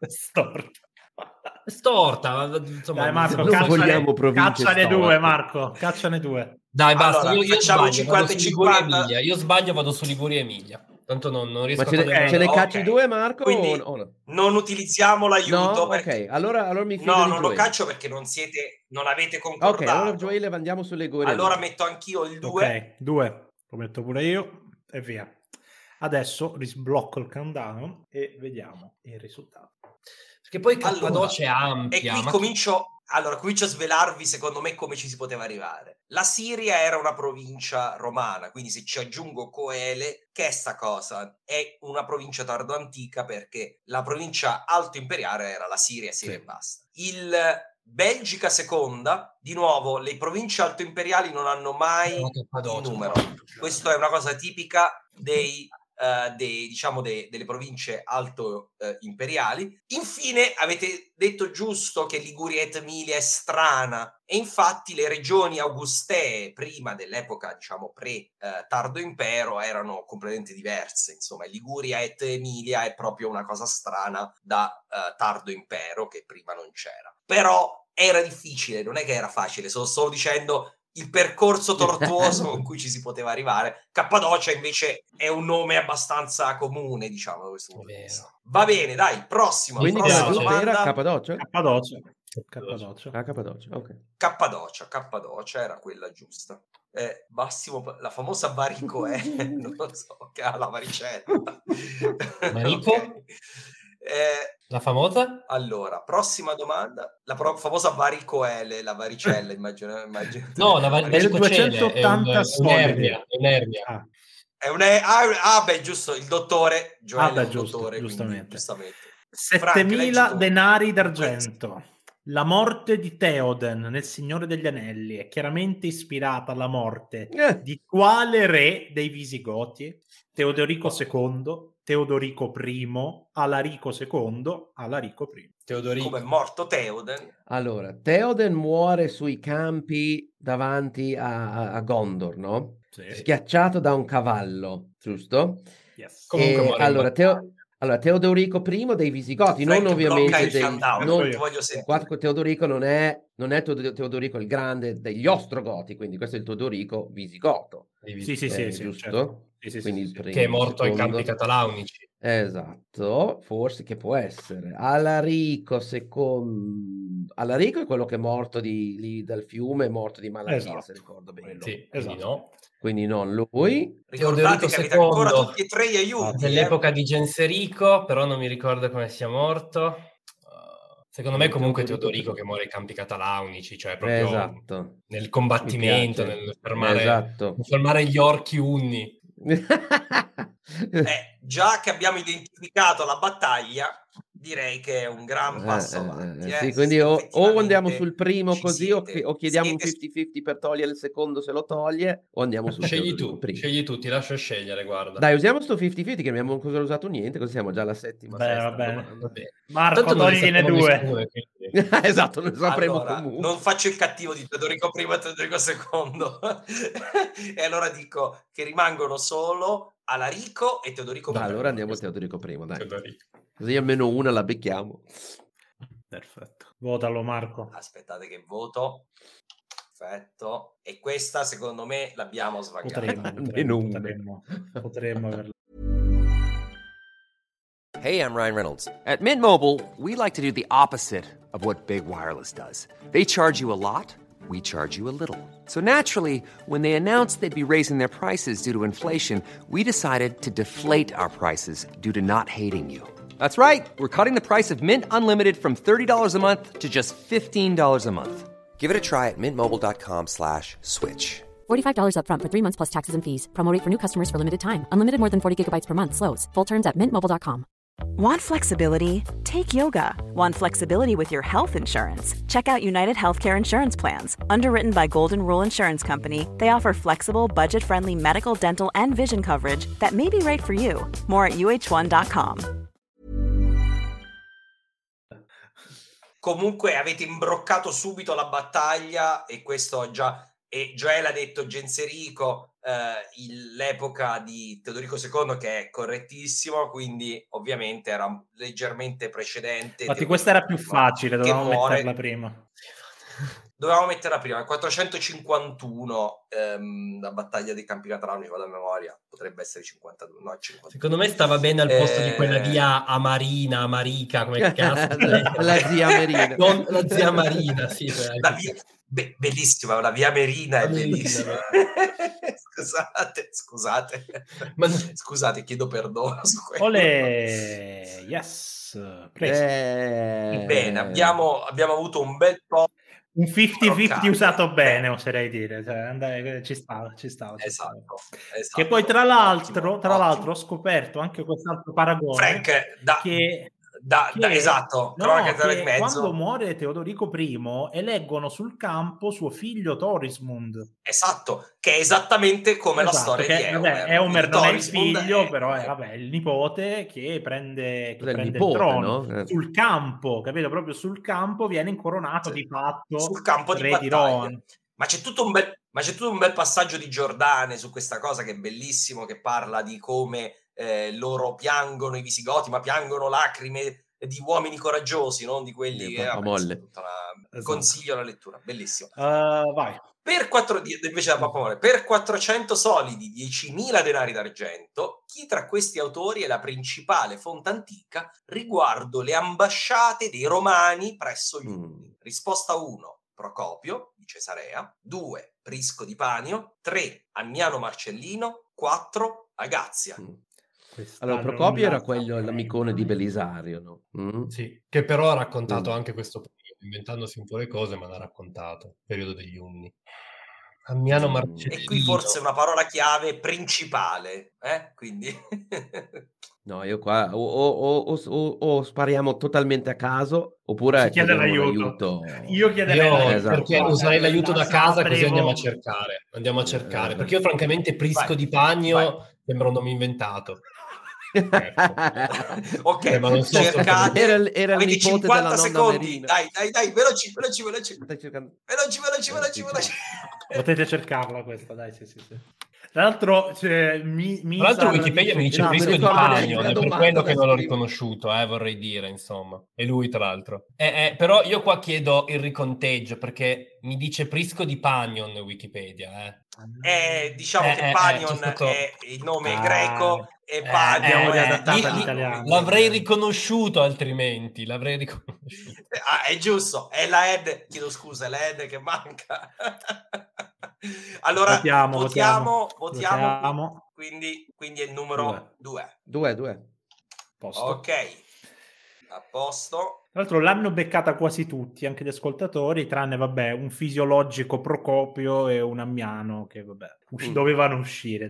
Storta, insomma. Dai Marco, cacciane due, Marco, cacciane due. Dai, basta, allora, io facciamo sbaglio, 50-50. Io sbaglio, vado su Liguria e Emilia. Tanto non riesco a fare. Ce ne cacci due, Marco? Quindi no? Non utilizziamo l'aiuto. No, perché... ok, allora mi fido no, di non Gioele. lo caccio perché non avete concordato. Ok, allora Gioele andiamo sulle Liguria. Allora metto anch'io il 2. Ok, 2, lo metto pure io e via. Adesso risblocco il countdown e vediamo il risultato. Perché poi Cappadocia è ampia. E qui comincio a svelarvi secondo me come ci si poteva arrivare. La Siria era una provincia romana, quindi se ci aggiungo Coele, che è sta cosa? È una provincia tardo antica perché la provincia alto imperiale era la Siria e basta. Il Belgica seconda, di nuovo, le province alto imperiali non hanno mai il numero. Questa è una cosa tipica delle province alto imperiali. Infine avete detto giusto che Liguria et Emilia è strana e infatti le regioni augustee prima dell'epoca pre tardo impero erano completamente diverse. Insomma, Liguria et Emilia è proprio una cosa strana da tardo impero che prima non c'era. Però era difficile, non è che era facile, sto solo dicendo il percorso tortuoso con cui ci si poteva arrivare. Cappadocia invece è un nome abbastanza comune, diciamo, da questo punto di vista. Va bene, dai, prossimo. Quindi la giusta era Cappadocia? Cappadocia. Ok. Cappadocia era quella giusta. Massimo, la famosa Varico non lo so, che ha la varicella. Marico? Okay. La famosa? Allora, prossima domanda. La famosa varicoele, la varicella, immagino. No, la varicocele 280 un'ernia. Beh, giusto, il dottore. Gioele giustamente. Quindi, 7.000 denari d'argento. La morte di Theoden nel Signore degli Anelli è chiaramente ispirata alla morte di quale re dei Visigoti? Teodorico II, Teodorico I, Alarico II, Alarico I. Teodorico. Come è morto Theoden? Allora, Theoden muore sui campi davanti a Gondor, no? Sì. Schiacciato da un cavallo, giusto? Yes. Comunque allora, Teodorico I dei Visigoti, Frank, non ovviamente Teodorico non è Teodorico il Grande degli Ostrogoti, quindi questo è il Teodorico Visigoto. Sì, giusto? Certo. Quindi il primo, che è morto ai campi catalaunici. Esatto, forse che può essere. Alarico è quello che è morto lì dal fiume, è morto di malattia, se ricordo bene. Sì, esatto. Quindi non lui. Ricordate che avete ancora tutti e tre gli aiuti. Dell'epoca di Genserico, però non mi ricordo come sia morto. Secondo me comunque Teodorico che muore ai campi catalaunici, cioè proprio nel combattimento, nel fermare gli orchi unni. Già che abbiamo identificato la battaglia, direi che è un gran passo avanti. Sì, quindi o andiamo sul primo così o chiediamo un 50-50 per togliere il secondo se lo toglie, o andiamo sul scegli tu, ti lascio scegliere, guarda. Dai, usiamo sto 50-50 che non abbiamo ancora usato niente, così siamo già alla settima. Vabbè. Marco, togliene 2. Esatto, non sapremo allora, comunque. Non faccio il cattivo di Teodorico I e Teodorico II e allora dico che rimangono solo Alarico e Teodorico I. Allora andiamo a Teodorico I, dai. Così almeno una la becchiamo. Perfetto. Votalo, Marco. Aspettate che voto. Perfetto. E questa secondo me l'abbiamo svagata. Potremmo averla. Hey, I'm Ryan Reynolds. At Mint Mobile, we like to do the opposite of what Big Wireless does. They charge you a lot, we charge you a little. So naturally, when they announced they'd be raising their prices due to inflation, we decided to deflate our prices due to not hating you. That's right. We're cutting the price of Mint Unlimited from $30 a month to just $15 a month. Give it a try at mintmobile.com/switch. $45 up front for 3 months plus taxes and fees. Promo rate for new customers for limited time. Unlimited more than 40 gigabytes per month slows. Full terms at mintmobile.com. Want flexibility? Take yoga. Want flexibility with your health insurance? Check out United Healthcare Insurance Plans. Underwritten by Golden Rule Insurance Company, they offer flexible, budget-friendly medical, dental, and vision coverage that may be right for you. More at uh1.com. Comunque avete imbroccato subito la battaglia e questo già... E Joel ha detto Genserico, l'epoca di Teodorico II, che è correttissimo, quindi ovviamente era leggermente precedente. Infatti questa era più facile, dovevamo metterla prima. Dovevamo metterla prima, nel 451 la battaglia dei Campi Catalani, vado a memoria, potrebbe essere 52, no 52. Secondo me stava bene al posto di quella via Amarina, Amarica, come cazzo la zia Marina. Non, la zia Marina, sì. La via, bellissima, la via Merina è bellissima. Scusate. Scusate, chiedo perdono su quello. Olè, yes. Bene, abbiamo avuto un bel po'. Un 50-50 usato bene, oserei dire, cioè, ci stava. Esatto. Che poi tra l'altro ho scoperto anche quest'altro paragone, Frank, esatto, che quando muore Teodorico I eleggono sul campo suo figlio Torismund. Esatto, che è esattamente come la storia di Eomer. Eomer non è il figlio, però è il nipote che prende il trono, no? Sul campo, capito? Proprio sul campo viene incoronato di fatto sul campo di battaglia. Ma c'è tutto un bel passaggio di Giordane su questa cosa che è bellissimo, che parla di come loro piangono i Visigoti, ma piangono lacrime di uomini coraggiosi, non di quelli che consiglio la lettura, bellissimo. Vai. Invece da Papamole, per 400 solidi, 10.000 denari d'argento, chi tra questi autori è la principale fonte antica riguardo le ambasciate dei Romani presso gli Unni? Risposta 1, Procopio di Cesarea, 2, Prisco di Panio, 3, Anniano Marcellino, 4, Agazia. Allora, Procopio era quello, l'amicone di Belisario, no? Sì, che però ha raccontato anche questo periodo, inventandosi un po' le cose, ma l'ha raccontato, periodo degli Unni. Anniano Marcellino. E qui forse una parola chiave, principale, quindi... No, io qua o spariamo totalmente a caso, oppure chiediamo l'aiuto. Io chiederei l'aiuto. Perché userei l'aiuto da casa, così andiamo a cercare. Perché io francamente Prisco di Pagno sembra un nome inventato. Ok, ma non so, cercate, era il nipote della nonna secondi. Merina. Dai, veloci. Veloci. Potete cercarla questa, dai, sì. Tra l'altro, Wikipedia mi dice Prisco di Pagno, è per quello che non l'ho riconosciuto, vorrei dire, insomma. E lui, tra l'altro. Però io qua chiedo il riconteggio, perché mi dice Prisco di Pagnon Wikipedia, diciamo che Pagnon è il nome greco e Pagno è l'avrei riconosciuto altrimenti, è giusto, è la Ed, chiedo scusa, è la Ed che manca. Allora votiamo. Quindi è il numero 2. Due. Ok. A posto. Tra l'altro l'hanno beccata quasi tutti, anche gli ascoltatori, tranne, vabbè, un fisiologico Procopio e un Ammiano, che, vabbè, dovevano uscire.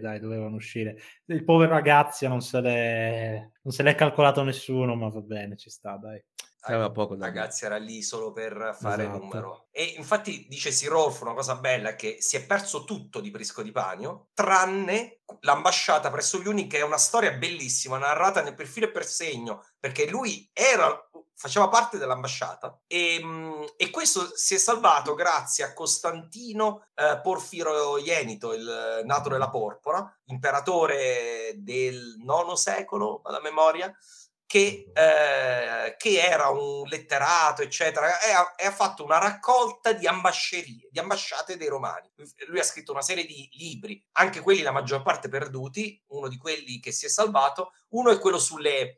Il povero Ragazia non se l'è calcolato nessuno, ma va bene, ci sta, dai. Poco, ragazzi, era lì solo per fare numero. E infatti dice Sirolfo una cosa bella, che si è perso tutto di Prisco di Panio, tranne l'ambasciata presso gli Uni, che è una storia bellissima, narrata per filo e per segno, perché lui faceva parte dell'ambasciata e questo si è salvato grazie a Costantino Porfiro Ienito, il nato della Porpora, imperatore del IX secolo, alla memoria, che era un letterato, eccetera, e ha fatto una raccolta di ambasciate dei Romani. Lui ha scritto una serie di libri, anche quelli la maggior parte perduti. Uno di quelli che si è salvato, uno è quello sulle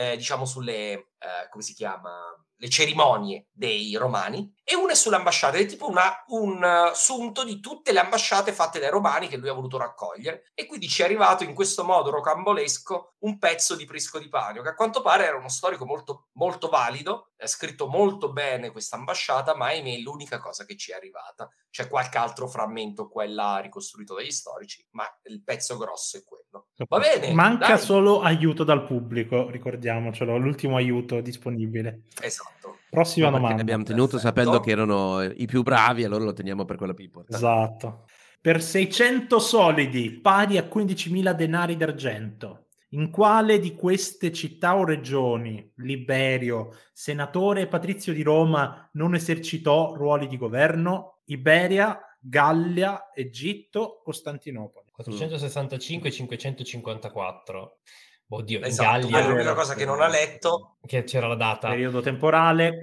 come si chiama, le cerimonie dei Romani, e uno è sulle ambasciate, è tipo un sunto di tutte le ambasciate fatte dai Romani che lui ha voluto raccogliere, e quindi ci è arrivato in questo modo rocambolesco un pezzo di Prisco di Panio, che a quanto pare era uno storico molto, molto valido, ha scritto molto bene questa ambasciata, ma ahimè è l'unica cosa che ci è arrivata. C'è qualche altro frammento qua e là ricostruito dagli storici, ma il pezzo grosso è quello. Va bene, manca solo aiuto dal pubblico, ricordiamocelo, l'ultimo aiuto disponibile. Esatto. Prossima domanda. Abbiamo tenuto sapendo che erano i più bravi, allora lo teniamo per quello più importante. Esatto. Per 600 solidi, pari a 15.000 denari d'argento, in quale di queste città o regioni Liberio, senatore e patrizio di Roma, non esercitò ruoli di governo? Iberia, Gallia, Egitto, Costantinopoli. 465 e 554. Oddio, esatto, in Gallia, l'unica cosa che non ha letto, che c'era la data. Periodo temporale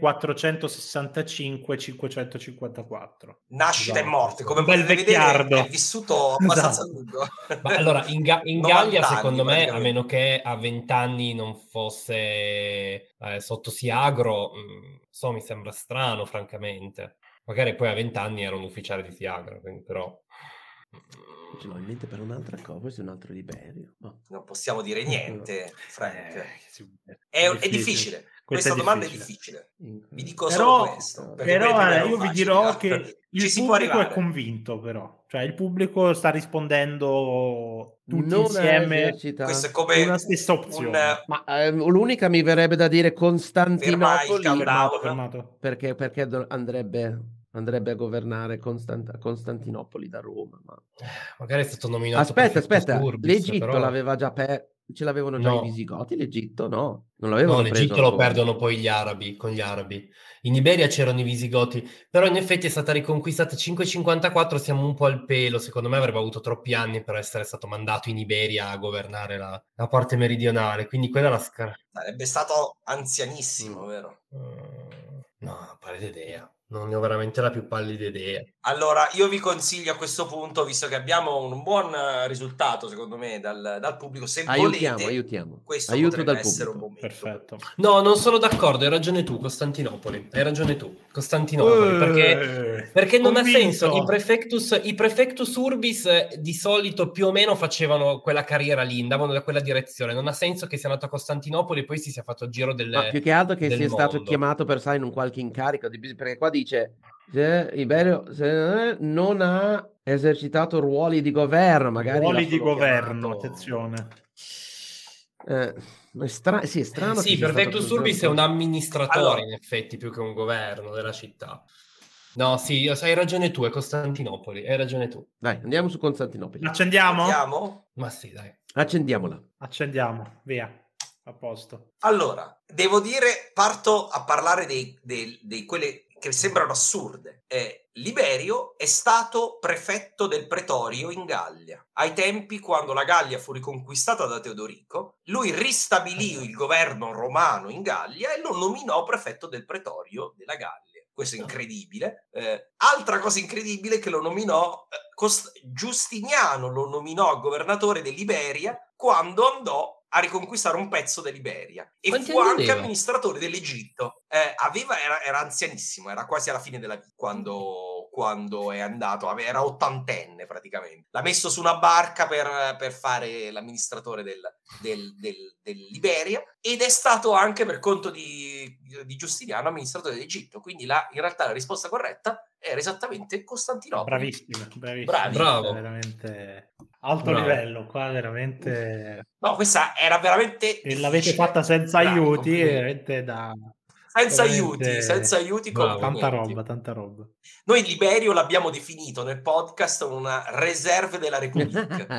465-554. Nascita e morte, come bel vecchiardo. È vissuto abbastanza lungo. Ma allora, in Gallia, secondo me, a meno che a 20 anni non fosse sotto Siagro, mi sembra strano, francamente. Magari poi a 20 anni era un ufficiale di Siagro, quindi però... Ce l'ho in mente per un'altra cosa, questo è un altro Liberio. Non possiamo dire niente, Frank. È difficile. Questa domanda è difficile. Vi dico solo questo. Però io vi dirò che il pubblico è convinto, però. Cioè il pubblico sta rispondendo tutti insieme. Questo è come una stessa opzione. Ma l'unica mi verrebbe da dire Costantinopoli. Fermato. Perché andrebbe a governare Costantinopoli da Roma. Ma... magari è stato nominato. Aspetta, Urbis, l'Egitto però... l'aveva già ce l'avevano già i Visigoti, l'Egitto no? Non l'avevano preso l'Egitto lo perdono poi con gli arabi. In Iberia c'erano i Visigoti, però in effetti è stata riconquistata 554, siamo un po' al pelo, secondo me avrebbe avuto troppi anni per essere stato mandato in Iberia a governare la parte meridionale, quindi quella la sarebbe stato anzianissimo, vero? No, pare d'idea. Non ne ho veramente la più pallida idea. Allora, io vi consiglio a questo punto, visto che abbiamo un buon risultato, secondo me, dal pubblico, se aiutiamo. Questo aiuto dal essere pubblico. Un momento. Perfetto. No, non sono d'accordo, hai ragione tu, Costantinopoli. Perché non ha senso. I prefectus urbis di solito più o meno facevano quella carriera lì, andavano da quella direzione. Non ha senso che sia nato a Costantinopoli e poi si sia fatto il giro del Ma più che altro che sia stato chiamato per in un qualche incarico, perché qua dice Iberio non ha esercitato ruoli di governo, magari ruoli di governo, attenzione. È strano. Sì, Prefectus Urbis è un amministratore, in effetti, più che un governo della città. No, sì, hai ragione tu, è Costantinopoli, hai ragione tu. Dai, andiamo su Costantinopoli. Accendiamo? Ma sì, dai. Accendiamola. Accendiamo, via. A posto. Allora, devo dire, parto a parlare di quelle che sembrano assurde. Liberio è stato prefetto del pretorio in Gallia. Ai tempi, quando la Gallia fu riconquistata da Teodorico, lui ristabilì il governo romano in Gallia e lo nominò prefetto del pretorio della Gallia. Questo è incredibile. Altra cosa incredibile è che lo nominò Giustiniano, lo nominò governatore dell'Iberia quando andò a riconquistare un pezzo dell'Iberia e fu anche amministratore dell'Egitto. Era anzianissimo, era quasi alla fine della vita quando quando è andato, era ottantenne praticamente. L'ha messo su una barca per fare l'amministratore dell'Iberia, ed è stato anche per conto di Giustiniano amministratore d'Egitto. Quindi in realtà la risposta corretta era esattamente Costantinopoli. Bravissimo. Bravo. Veramente alto livello qua, veramente. No, questa era veramente e l'avete fatta senza aiuti, veramente senza aiuti tanta roba. Noi l'Iberio l'abbiamo definito nel podcast una reserve della Repubblica.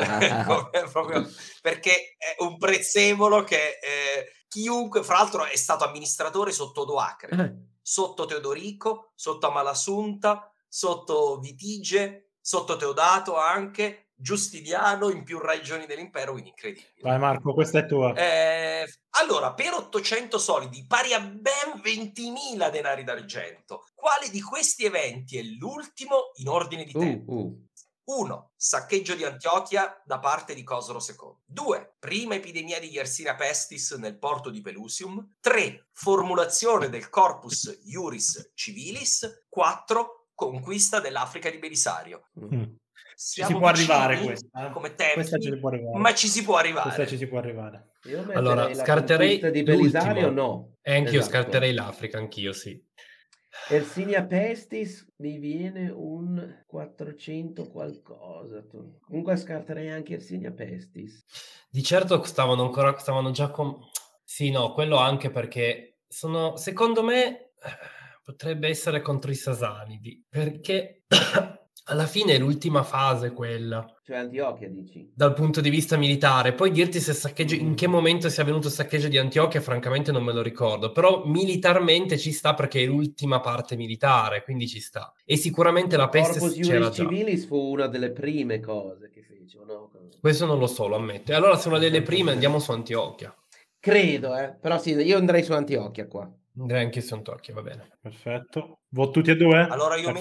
Proprio perché è un prezzemolo che chiunque, fra l'altro è stato amministratore sotto Odoacre, sotto Teodorico, sotto Amalasuntha, sotto Vitige, sotto Teodato anche, Giustiniano, in più regioni dell'impero, quindi incredibile. Vai Marco, questa è tua. Allora, per 800 solidi, pari a ben 20.000 denari d'argento, quale di questi eventi è l'ultimo in ordine di tempo? 1. Saccheggio di Antiochia da parte di Cosro II. 2. Prima epidemia di Yersinia pestis nel porto di Pelusium. 3. Formulazione del Corpus Iuris Civilis. 4. Conquista dell'Africa di Belisario. Ci si può arrivare questa, come tempi, questa ci si può arrivare. Ma ci si può arrivare. Questa ci si può arrivare. Allora, scarterei di Belisario, no. E anch'io scarterei l'Africa, anch'io sì. Yersinia pestis mi viene un 400 qualcosa. Comunque scarterei anche Yersinia pestis. Di certo stavano già con... Sì, no, quello anche perché secondo me potrebbe essere contro i Sasanidi, perché alla fine è l'ultima fase quella. Cioè Antiochia, dici? Dal punto di vista militare. Poi dirti se saccheggio, in che momento sia avvenuto il saccheggio di Antiochia, francamente non me lo ricordo. Però militarmente ci sta perché è l'ultima parte militare, quindi ci sta. E sicuramente la peste c'era già. Civilis fu una delle prime cose che fecero, no? Questo non lo so, lo ammetto. E allora se una delle prime andiamo su Antiochia. Credo, però sì, io andrei su Antiochia qua. Andrei anche su Antiochia, va bene. Perfetto. Tutti e due? Allora io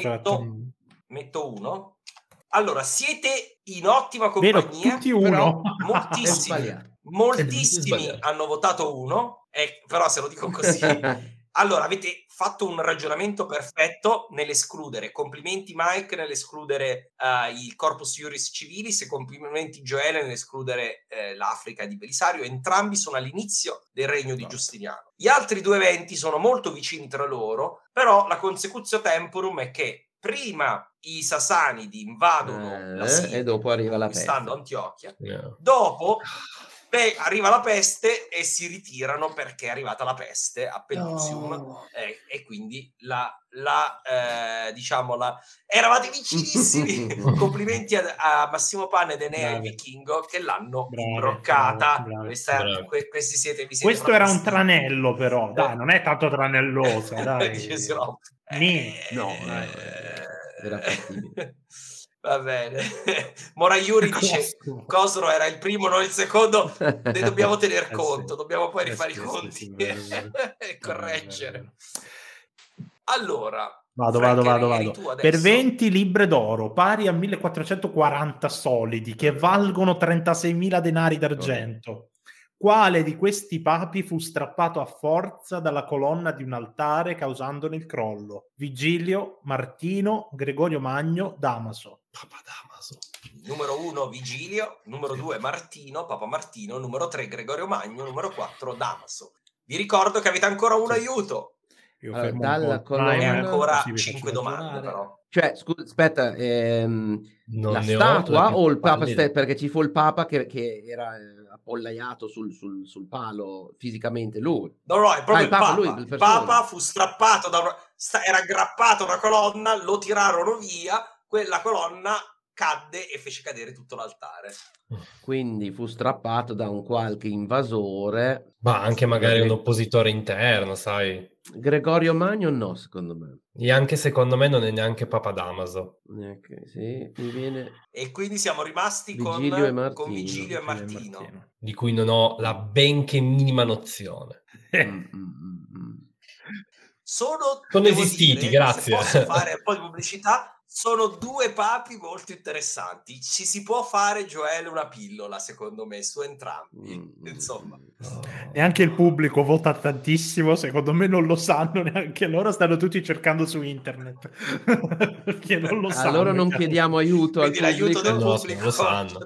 metto uno. Allora, siete in ottima compagnia. Vero, tutti uno. Moltissimi hanno votato uno, però se lo dico così. Allora, avete fatto un ragionamento perfetto nell'escludere. Complimenti Mike nell'escludere il Corpus Iuris Civilis, e complimenti Gioele nell'escludere l'Africa di Belisario. Entrambi sono all'inizio del regno di Giustiniano. Gli altri due eventi sono molto vicini tra loro, però la consecutio temporum è che prima i Sasanidi invadono la Siria e dopo arriva la peste. Stando Antiochia. Dopo arriva la peste e si ritirano perché è arrivata la peste a Pelusium, e quindi eravate vicinissimi. Complimenti a Massimo Pane ed Enea il Vichingo che l'hanno imbroccata. Questi siete questo era un tranello, però dai, non è tanto tranelloso, dai. Era fattibile. Va bene. Moraiuri dice Cosro era il primo, non il secondo. Ne dobbiamo tener conto, dobbiamo poi rifare i conti e correggere. Allora, vado. Per 20 libbre d'oro pari a 1440 solidi che valgono 36.000 denari d'argento, quale di questi papi fu strappato a forza dalla colonna di un altare causandone il crollo? Vigilio, Martino, Gregorio Magno, Damaso. Papa Damaso. Numero 1 Vigilio, numero 2 Martino, Papa Martino, numero 3 Gregorio Magno, numero 4 Damaso. Vi ricordo che avete ancora un aiuto. Dalla colonna e ancora 5 domande però. Cioè, aspetta, la statua o il Papa perché ci fu il Papa che era appollaiato sul palo fisicamente lui. No, è proprio il Papa. Il Papa fu strappato era aggrappato a una colonna, lo tirarono via, quella colonna cadde e fece cadere tutto l'altare. Quindi fu strappato da un qualche invasore. Ma anche magari un oppositore interno, sai. Gregorio Magno no, secondo me. E anche secondo me non è neanche Papa Damaso. Sì, mi viene... E quindi siamo rimasti Vigilio con Vigilio e Martino. Di cui non ho la benché minima nozione. Sono esistiti, grazie. Se posso fare un po' di pubblicità, sono due papi molto interessanti. Ci si può fare, Joel, una pillola, secondo me, su entrambi. Insomma. Neanche il pubblico vota tantissimo, secondo me non lo sanno neanche loro, stanno tutti cercando su internet. Perché non lo sanno. Allora non chiediamo aiuto al pubblico. L'aiuto del pubblico. Lo sanno.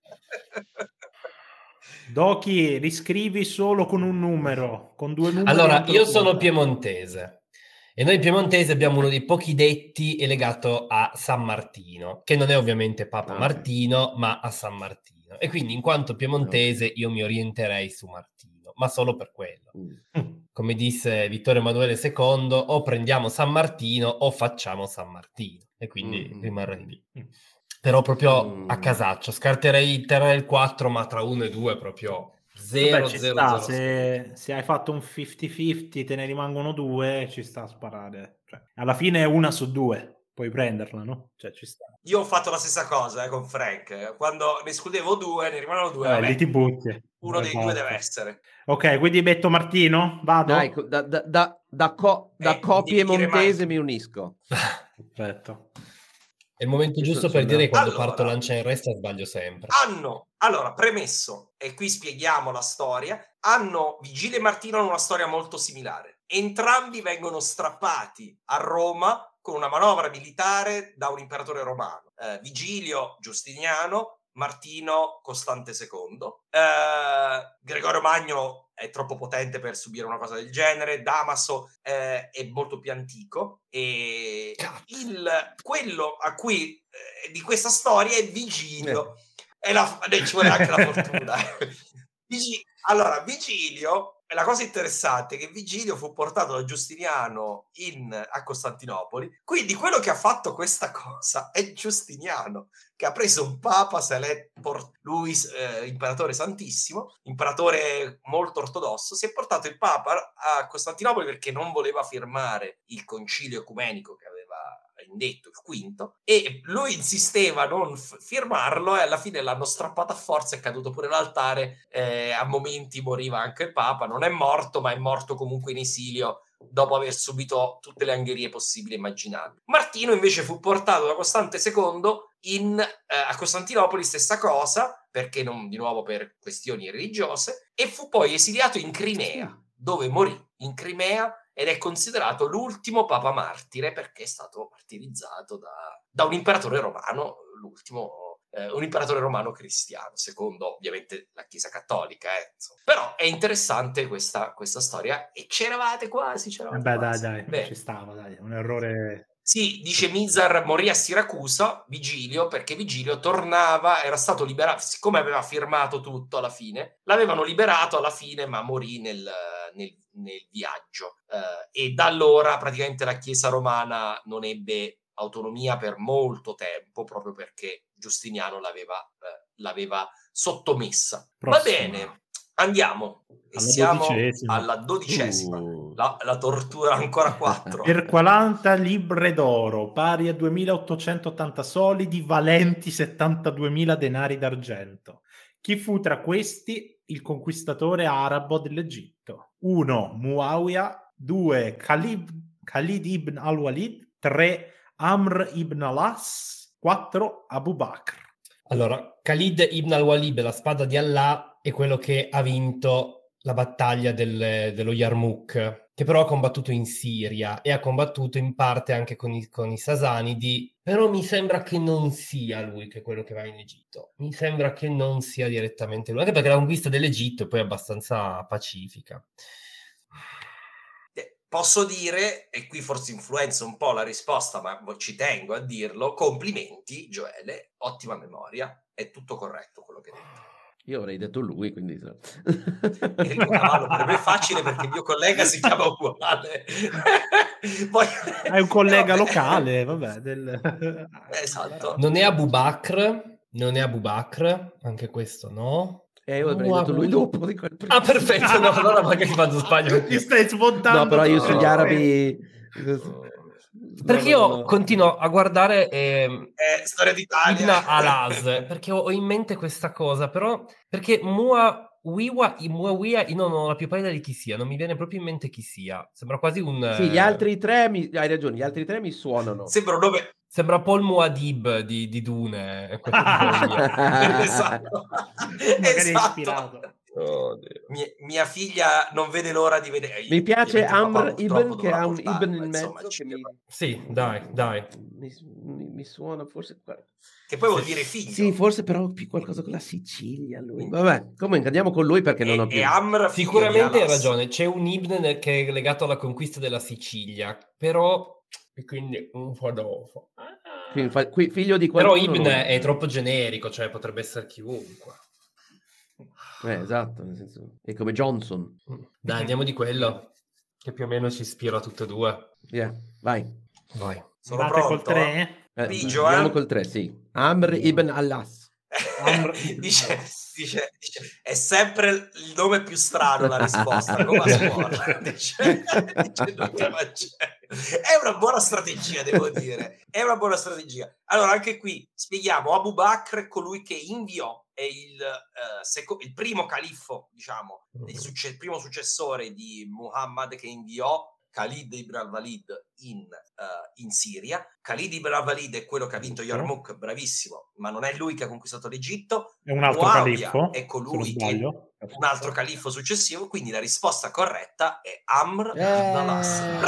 Doki, riscrivi solo con un numero, con 2 numeri. Allora, io sono piemontese e noi in piemontese abbiamo uno dei pochi detti è legato a San Martino, che non è ovviamente Papa Martino, ma a San Martino. E quindi in quanto piemontese io mi orienterei su Martino, ma solo per quello. Come disse Vittorio Emanuele II, o prendiamo San Martino o facciamo San Martino. E quindi rimarrei lì. Però proprio a casaccio, scarterei il 4, ma tra 1 e 2 proprio 0, 0, 0. Se hai fatto un 50-50, te ne rimangono 2, ci sta a sparare. Cioè, alla fine è 1 su 2, puoi prenderla, no? Cioè, ci sta. Io ho fatto la stessa cosa con Frank. Quando ne escludevo 2, ne rimangono 2. Lì ti butti. Uno dei 2 deve essere. Ok, quindi metto Martino, vado? Dai, da piemontese mi unisco. Perfetto. È il momento giusto per dire che quando parto lancia in resta sbaglio sempre. Allora, premesso, e qui spieghiamo la storia, Vigilio e Martino hanno una storia molto similare. Entrambi vengono strappati a Roma con una manovra militare da un imperatore romano. Vigilio, Giustiniano, Martino, Costante II. Gregorio Magno è troppo potente per subire una cosa del genere. Damaso è molto più antico, e quello a cui di questa storia è Vigilio. Ci vuole anche la fortuna. Allora, Vigilio, la cosa interessante è che Vigilio fu portato da Giustiniano a Costantinopoli, quindi quello che ha fatto questa cosa è Giustiniano, che ha preso un papa, lui imperatore santissimo, imperatore molto ortodosso, si è portato il papa a Costantinopoli perché non voleva firmare il concilio ecumenico che aveva indetto, il quinto, e lui insisteva a non firmarlo, e alla fine l'hanno strappato a forza, è caduto pure l'altare, a momenti moriva anche il papa, non è morto, ma è morto comunque in esilio dopo aver subito tutte le angherie possibili e immaginabili. Martino invece fu portato da Costante II a Costantinopoli, stessa cosa, perché non di nuovo per questioni religiose, e fu poi esiliato in Crimea, dove morì in Crimea, ed è considerato l'ultimo papa martire perché è stato martirizzato da un imperatore romano, l'ultimo, un imperatore romano cristiano, secondo ovviamente la Chiesa Cattolica. Però è interessante questa storia, e c'eravate quasi. Dai, ci stava, dai, un errore. Sì, dice Mizar, morì a Siracusa, Vigilio, perché Vigilio tornava, era stato liberato, siccome aveva firmato tutto alla fine, l'avevano liberato alla fine, ma morì nel viaggio. E da allora praticamente la Chiesa romana non ebbe autonomia per molto tempo, proprio perché Giustiniano l'aveva sottomessa. Va bene, andiamo. E siamo alla 12ª. La tortura ancora 4. Per 40 libbre d'oro, pari a 2.880 solidi, valenti 72.000 denari d'argento. Chi fu tra questi il conquistatore arabo dell'Egitto? 1. Muawiyah, 2. Khalid ibn al-Walid, 3. Amr ibn al-As, 4. Abu Bakr. Allora, Khalid ibn al-Walid, la spada di Allah, è quello che ha vinto la battaglia dello Yarmouk, che però ha combattuto in Siria e ha combattuto in parte anche con i Sasanidi, però mi sembra che non sia lui che è quello che va in Egitto. Mi sembra che non sia direttamente lui, anche perché la conquista dell'Egitto è poi abbastanza pacifica. Posso dire, e qui forse influenza un po' la risposta, ma ci tengo a dirlo, complimenti Gioele, ottima memoria, è tutto corretto quello che hai detto. Io avrei detto lui, quindi... Enrico Cavallo, per me è facile perché il mio collega si chiama uguale. Poi... È un collega locale, vabbè. Esatto. Non è Abu Bakr, anche questo no? Io avrei detto lui dopo di quel primo. Ah, perfetto, no, allora magari vado sbaglio. Ti stai smontando. No, però io sugli arabi... Perché io continuo a guardare Storia d'Italia Ibn al-As, perché ho in mente questa cosa, però perché Muawiyah io non ho la più pallida di chi sia, non mi viene proprio in mente chi sia, sembra quasi un... Sì, gli altri tre hai ragione, gli altri tre mi suonano. Sembra un nome Sembra Paul Muad'Dib di Dune. Esatto. Ispirato. Oh, mia figlia non vede l'ora di vedere. Mi piace Amr Ibn, che ha un portarla, Ibn in insomma, mezzo. Sì, dai. Mi suona forse... Che poi vuol dire figlio. Sì, forse però più qualcosa con la Sicilia lui. Vabbè, comunque andiamo con lui perché non ho più. Amr sicuramente hai ragione, c'è un Ibn che è legato alla conquista della Sicilia, però e quindi un po' dopo. Figlio di qualcuno. Però Ibn è troppo generico, cioè potrebbe essere chiunque. Esatto, nel senso, è come Johnson. Dai, andiamo di quello che più o meno ci ispira a tutte e due. Vai. Sono Andate pronto? col 3? Pigio, Andiamo col 3, sì. Amr Ibn al-As. dice, è sempre il nome più strano la risposta, come a scuola. dice è una buona strategia, devo dire. È una buona strategia. Allora, anche qui spieghiamo: Abu Bakr è colui che inviò, è il primo califfo, diciamo, il primo successore di Muhammad, che inviò Khalid ibn al-Walid in Siria. Khalid ibn al-Walid è quello che ha vinto Yarmouk, bravissimo, ma non è lui che ha conquistato l'Egitto. È un altro Muawiyah califfo, è colui che un altro califfo successivo, quindi la risposta corretta è Amr ibn al-As.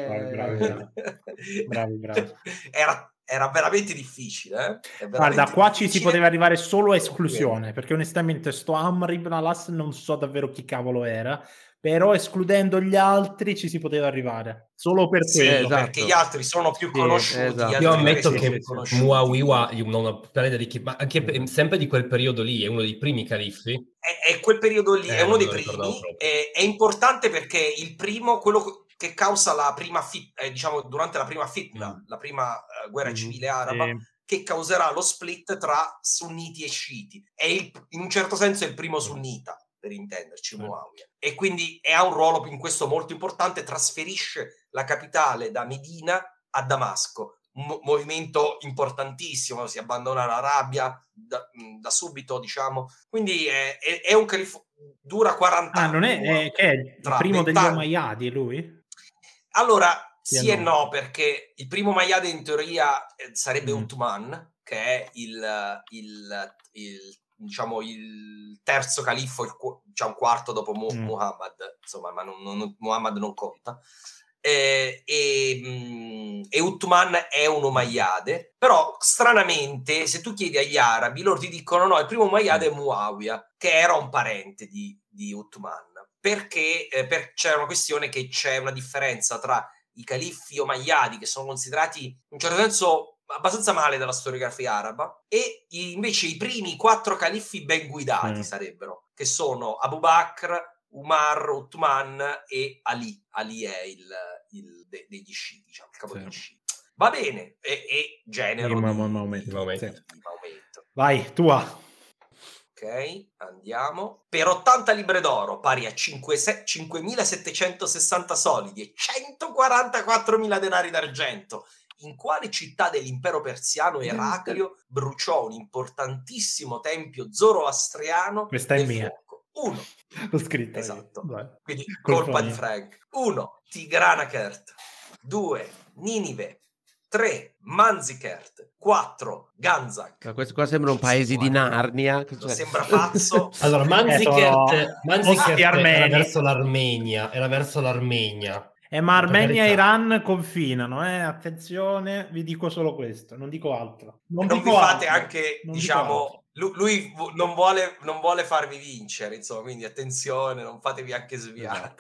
Bravi. Era veramente difficile. Guarda, qua ci si poteva arrivare solo a esclusione, perché onestamente sto Amr ibn al-As non so davvero chi cavolo era, però escludendo gli altri ci si poteva arrire solo per quello. Esatto. Perché gli altri sono più conosciuti. Esatto. Io ammetto che Muawiyah, non ho più di chi, ma anche sempre di quel periodo lì, è uno dei primi califfi. È quel periodo lì, è uno dei primi. È importante perché il primo, quello che causa la prima diciamo durante la prima fitna, la prima guerra civile araba, che causerà lo split tra sunniti e sciiti. È in un certo senso è il primo sunnita, per intenderci, Muawiyah. E quindi ha un ruolo in questo molto importante, trasferisce la capitale da Medina a Damasco. Un movimento importantissimo, si abbandona l'Arabia da subito, diciamo. Quindi è un califfo, dura 40 anni. Non è che è il primo degli Omayyadi, lui? Allora, sì e no, perché il primo Omayyade in teoria sarebbe Uthman, che è diciamo il terzo califfo, cioè un quarto dopo Muhammad, insomma, ma Muhammad non conta. E Uthman è un Omayyade, però stranamente se tu chiedi agli arabi loro ti dicono no, il primo Omayyade è Muawiyah, che era un parente di Uthman, perché c'è una questione, che c'è una differenza tra i califfi Omayyadi, che sono considerati in un certo senso abbastanza male dalla storiografia araba, e invece i primi 4 califfi ben guidati sarebbero, che sono Abu Bakr, Umar, Uthman e Ali. Ali è degli sciiti, diciamo, il capo degli sciiti. Va bene, e genero di Maometto. Vai, tua. Ok, andiamo. Per 80 libre d'oro, pari a 5.760 solidi e 144.000 denari d'argento, in quale città dell'impero persiano Eraclio bruciò un importantissimo tempio zoroastriano? Questa è mia. Fuoco? 1. L'ho scritta. Esatto. Vai. Quindi colpa di Frank. 1. Tigranakert. 2. Ninive. 3. Manzikert. 4. Ganzak. Questo qua sembra un paese di Narnia. Sembra pazzo. Allora, Manzikert era verso l'Armenia. Ma Armenia e Iran confinano, attenzione, vi dico solo questo, non dico altro. Non vi fate anche, diciamo, lui non vuole farvi vincere, insomma, quindi attenzione, non fatevi anche sviare.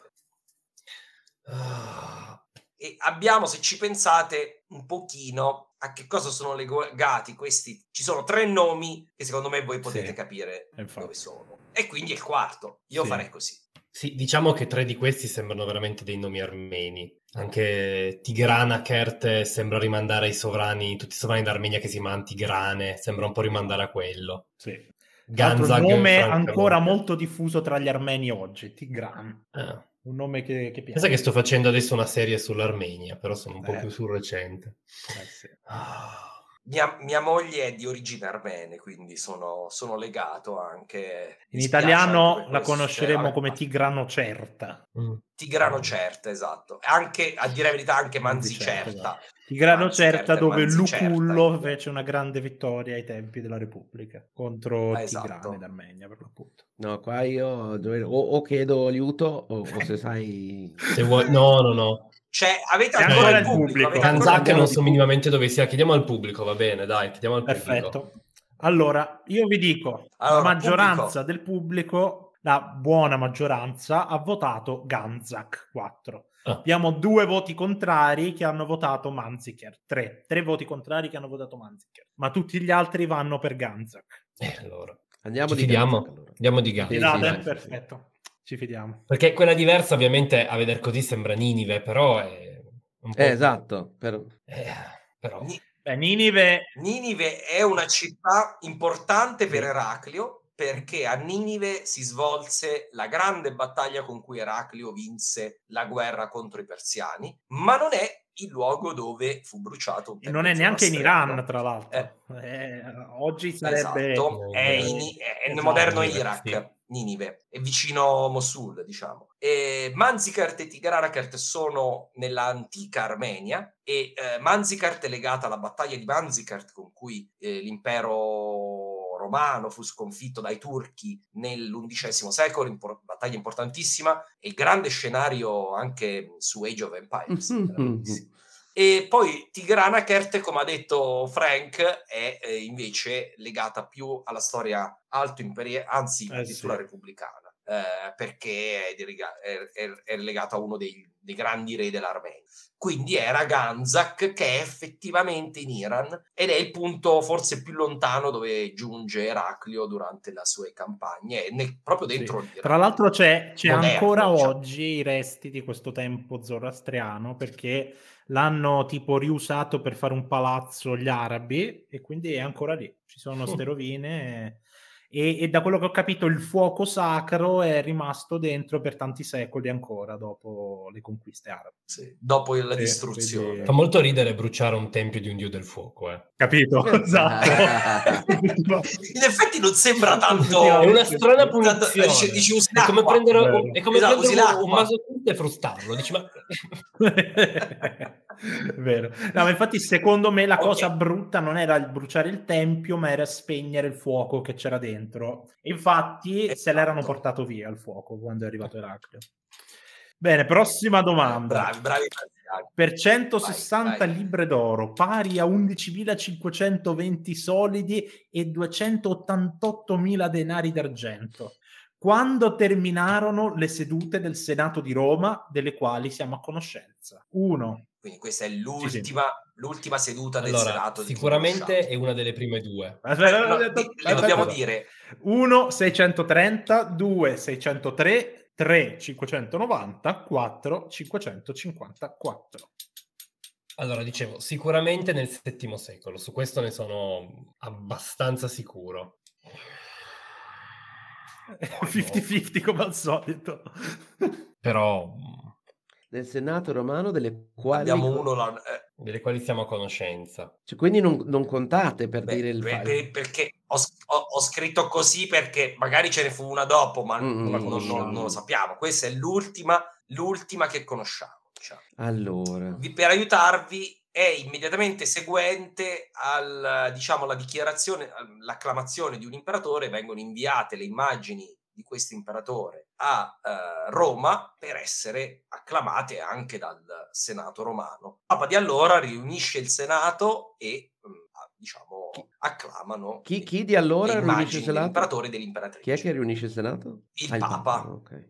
E abbiamo, se ci pensate un pochino, a che cosa sono legati questi? Ci sono 3 nomi che secondo me voi potete capire dove sono. E quindi è il quarto. Io farei così. Sì, diciamo che 3 di questi sembrano veramente dei nomi armeni. Anche Tigranakert sembra rimandare ai sovrani, tutti i sovrani d'Armenia che si chiamano Tigrane, sembra un po' rimandare a quello. Sì. Ganzag, un nome ancora molto diffuso tra gli armeni oggi, Tigran. Un nome che piace. Pensa che sto facendo adesso una serie sull'Armenia, però sono un po' più sul recente. Mia moglie è di origine armene, quindi sono legato anche. In italiano la conosceremo come Tigrano Certa. Tigrano Certa, esatto. Anche, a dire la verità, anche Manzi Certa. Esatto. Tigrano Certa, dove Lucullo fece una grande vittoria ai tempi della Repubblica contro Tigrane d'Armenia, per l'appunto. No, qua io o chiedo aiuto o se sai... Se vuoi... No. Cioè, avete ancora il pubblico. Ganzak non so minimamente dove sia. Chiediamo al pubblico, va bene, dai, chiediamo al pubblico. Perfetto. Allora, io vi dico, la maggioranza del pubblico, la buona maggioranza, ha votato Ganzak 4. Abbiamo 2 voti contrari che hanno votato Manziker. 3 voti contrari che hanno votato Manziker. Ma tutti gli altri vanno per Ganzak. Allora, andiamo di Ganzak. Allora. Andiamo di Ganzak. Perfetto. Ci fidiamo. Perché quella diversa, ovviamente, a veder così sembra Ninive, però è un po'... esatto. Però... Ninive è una città importante per Eraclio, perché a Ninive si svolse la grande battaglia con cui Eraclio vinse la guerra contro i persiani, ma non è il luogo dove fu bruciato un tempio. Non è neanche in Iran, tra l'altro. Oggi sarebbe... Esatto, è nel moderno Iraq. Ninive, è vicino Mosul, diciamo. E Manzikert e Tigranakert sono nell'antica Armenia e Manzikert è legata alla battaglia di Manzikert con cui l'impero romano fu sconfitto dai turchi nell'XI secolo, battaglia importantissima e grande scenario anche su Age of Empires. E poi Tigranakert, come ha detto Frank, è invece legata più alla storia alto-imperiale, anzi addirittura repubblicana, perché è legata a uno dei grandi re dell'Armenia. Quindi era Ganzak, che è effettivamente in Iran ed è il punto forse più lontano dove giunge Eraclio durante le sue campagne, proprio dentro l'Iran. Tra l'altro c'è ancora oggi i resti di questo tempo zoroastriano, perché l'hanno tipo riusato per fare un palazzo gli arabi e quindi è ancora lì, ci sono ste rovine e da quello che ho capito il fuoco sacro è rimasto dentro per tanti secoli ancora dopo le conquiste arabe. Sì, dopo la distruzione. Quindi... Fa molto ridere bruciare un tempio di un dio del fuoco, Capito? Esatto. In effetti non sembra tanto... È una strana punizione. Dici è come prendere un masochista e frustarlo. Dici, ma... Vero. No, ma infatti secondo me la cosa brutta non era il bruciare il tempio, ma era spegnere il fuoco che c'era dentro. Infatti se l'erano portato via il fuoco quando è arrivato Eraclio. Bene, prossima domanda. Bravi. Per 160 libbre d'oro, pari a 11.520 solidi e 288.000 denari d'argento, quando terminarono le sedute del Senato di Roma, delle quali siamo a conoscenza? 1. Quindi questa è l'ultima seduta del Senato. Sicuramente è una delle prime 2. Le dobbiamo dire. 1, 630, 2, 603, 3, 590, 4, 554. Allora, dicevo, sicuramente nel VII secolo, su questo ne sono abbastanza sicuro. 50-50 come al solito. Però... Nel Senato romano delle quali... Abbiamo delle quali siamo a conoscenza. Cioè, quindi non contate per dire il perché ho scritto così perché magari ce ne fu una dopo, ma non lo sappiamo. Questa è l'ultima che conosciamo. Diciamo. Allora, per aiutarvi, è immediatamente seguente alla dichiarazione, l'acclamazione di un imperatore, vengono inviate le immagini di questo imperatore a Roma per essere acclamate anche dal Senato romano. Il Papa di allora riunisce il Senato e acclamano chi di allora riunisce il Senato? Dell'imperatore e dell'imperatrice. Chi è che riunisce il Senato? Il Papa. Ok.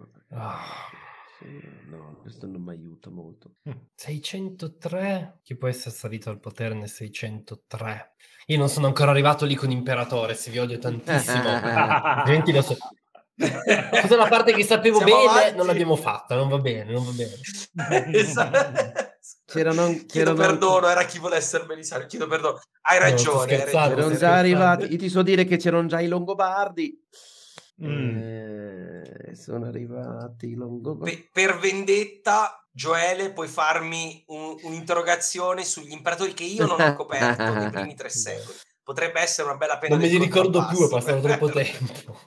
No, questo non mi aiuta molto. 603? Chi può essere salito al potere nel 603? Io non sono ancora arrivato lì con imperatore, se vi odio tantissimo. Questa è la parte che sapevo bene, avanti. Non l'abbiamo fatta, non va bene. Chiedo perdono, era chi vuole essere belisario. Chiedo perdono. Hai ragione. Erano già arrivati. Io ti so dire che c'erano già i Longobardi. Sono arrivati i Longobardi. Per vendetta Gioele, puoi farmi un'interrogazione sugli imperatori che io non ho coperto nei primi 3 secoli. Potrebbe essere una bella pena. Non me li ricordo più, è passato troppo tempo.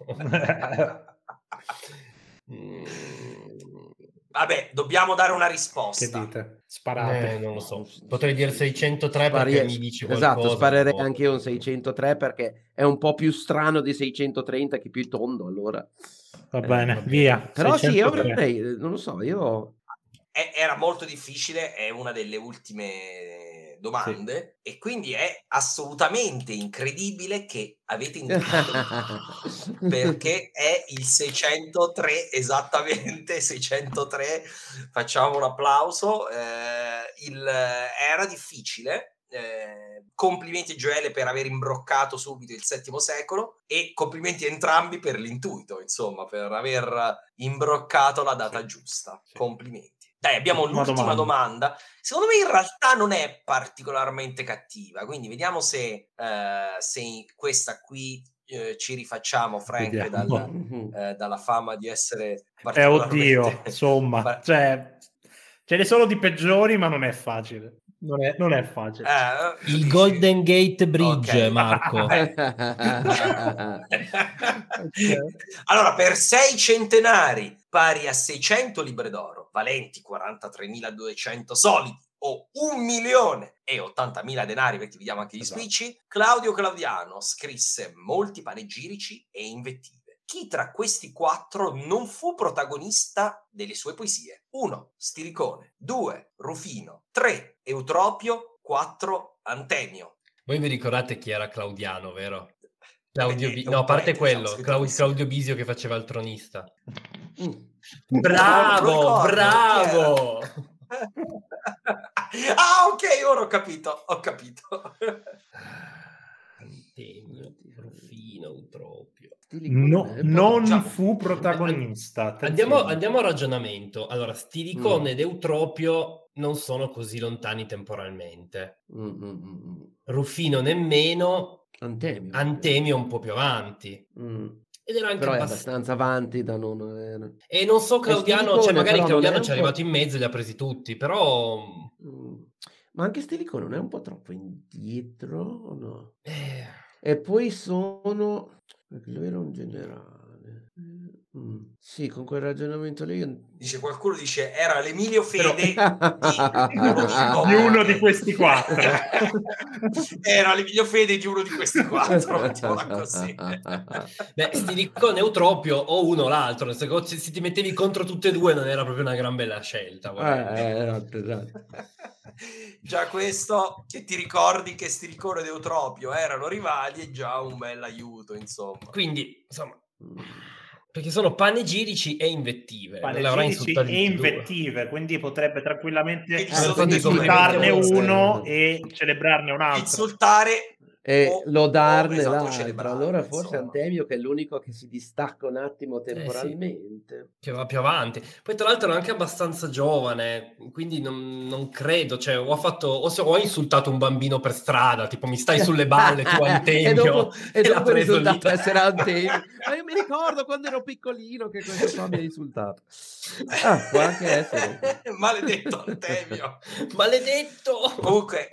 Vabbè, dobbiamo dare una risposta. Che dite? Sparate. Non lo so. Potrei dire 603 perché mi dici qualcosa. Esatto, sparerei anche io un 603 perché è un po' più strano di 630 che più tondo, allora. Va bene, via. Però 603. sì, io avrei, non lo so, io... Era molto difficile, è una delle ultime domande, sì. E quindi è assolutamente incredibile che avete indovinato perché è il 603, esattamente 603. Facciamo un applauso. Era difficile. Complimenti Gioele per aver imbroccato subito il VII secolo e complimenti a entrambi per l'intuito, insomma, per aver imbroccato la data giusta. Sì. Complimenti. Dai, abbiamo l'ultima domanda. Secondo me in realtà non è particolarmente cattiva, quindi vediamo se questa qui ci rifacciamo, Frank, dalla fama di essere particolarmente... oddio, insomma, cioè, ce ne sono di peggiori, ma non è facile. Non è facile. Il Golden Gate Bridge, okay. Marco. Allora, per 6 centenari pari a 600 libre d'oro, valenti 43.200 solidi o 1.080.000 denari, perché vediamo anche gli spicci, Claudio Claudiano scrisse molti panegirici e invettive. Chi tra questi 4 non fu protagonista delle sue poesie? 1. Stilicone, 2. Rufino, 3. Eutropio, 4. Antemio. Voi vi ricordate chi era Claudiano, vero? No, a parte quello, Claudio Bisio che faceva il tronista. Bravo! Ok, ora ho capito. Antemio, Rufino, Eutropio. Non fu protagonista. Andiamo a ragionamento. Allora, Stilicone ed Eutropio non sono così lontani temporalmente. Rufino nemmeno. Antemio un po' più avanti. Ed era anche però è abbastanza avanti da non... E non so Claudiano, cioè magari Claudiano ci è arrivato in mezzo e li ha presi tutti, però... Ma anche Stilicone non è un po' troppo indietro o no? E poi sono... Perché lui era un generale. Sì, con quel ragionamento lì... Qualcuno dice era l'Emilio Fede di uno di questi 4. Era l'Emilio Fede di uno di questi 4, mettiamola così. Beh, Stilicone e Eutropio o uno o l'altro, se ti mettevi contro tutte e due non era proprio una gran bella scelta. Esatto. Già questo, che ti ricordi che Stilicone ed Eutropio erano rivali, è già un bel aiuto, insomma. Quindi, insomma... Perché sono panegirici e invettive. Panegirici e invettive, quindi potrebbe tranquillamente insultarne uno e celebrarne un altro. Insultare e lodarne l'altro. Allora forse Antemio che è l'unico che si distacca un attimo temporalmente. Sì. Che va più avanti. Poi tra l'altro è anche abbastanza giovane, quindi non credo, cioè ho insultato un bambino per strada, tipo mi stai sulle balle tu Antemio. e dopo è risultato essere Antemio. Ma io mi ricordo quando ero piccolino che questo qua mi ha insultato. Può anche essere. Maledetto Antemio. Maledetto. Comunque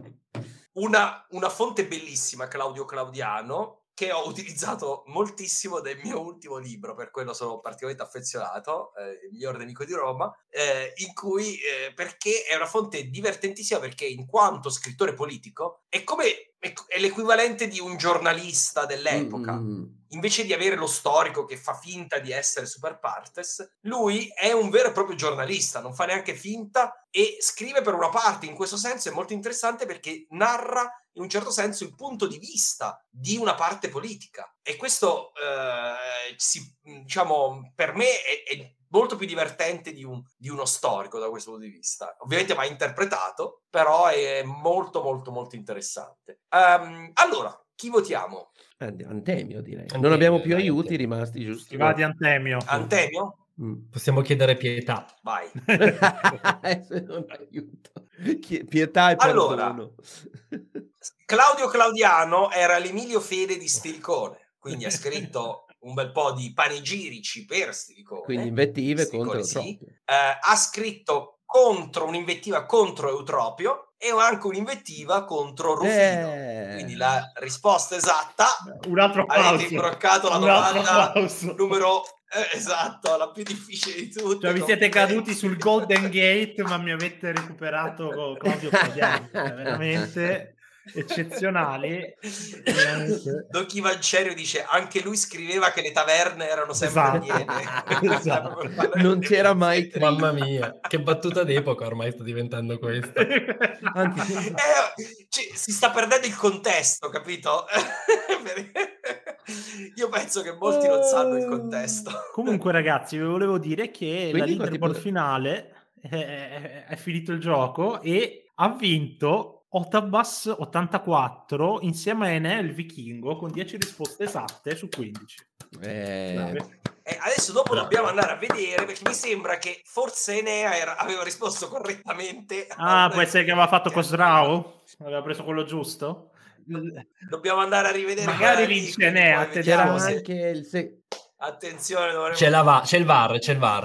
una fonte bellissima, Claudio Claudiano, che ho utilizzato moltissimo nel mio ultimo libro, per quello sono particolarmente affezionato, Il miglior nemico di Roma, in cui, perché è una fonte divertentissima, perché in quanto scrittore politico è l'equivalente di un giornalista dell'epoca. Invece di avere lo storico che fa finta di essere super partes, lui è un vero e proprio giornalista, non fa neanche finta e scrive per una parte. In questo senso è molto interessante perché narra in un certo senso il punto di vista di una parte politica, e questo per me è molto più divertente di uno storico da questo punto di vista. Ovviamente va interpretato, però è molto molto molto interessante. Allora, chi votiamo? Antemio, direi. Non abbiamo più aiuti rimasti, giusto? Si va di Antemio. Antemio? Possiamo chiedere pietà. Vai. Non aiuto. Pietà e perdono. Allora, Claudio Claudiano era l'Emilio Fede di Stilicone, quindi ha scritto un bel po' di panegirici per Stilicone. Quindi invettive contro sì. Ha scritto un'invettiva contro Eutropio e anche un'invettiva contro Rufino. Quindi la risposta esatta, un altro applauso. Avete imbroccato la domanda numero esatto, la più difficile di tutte. Cioè, vi siete caduti sul Golden Gate, ma mi avete recuperato con Claudio Fabiani. Veramente eccezionali. Don Chivancerio dice anche lui scriveva che le taverne erano sempre piene. Esatto. Non c'era mai mamma mia, che battuta d'epoca ormai sta diventando questa. Anzi, si sta perdendo il contesto, capito? Io penso che molti non sanno il contesto. Comunque ragazzi, vi volevo dire che la leaderboard finale è finito il gioco e ha vinto Otabas 84 insieme a Enea il Vichingo con 10 risposte esatte su 15. Adesso dopo dobbiamo andare a vedere, perché mi sembra che forse Enea aveva risposto correttamente. Può essere che aveva fatto Cosrao? Aveva preso quello giusto? Dobbiamo andare a rivedere. Magari vince Enea. C'era anche il attenzione, c'è il VAR.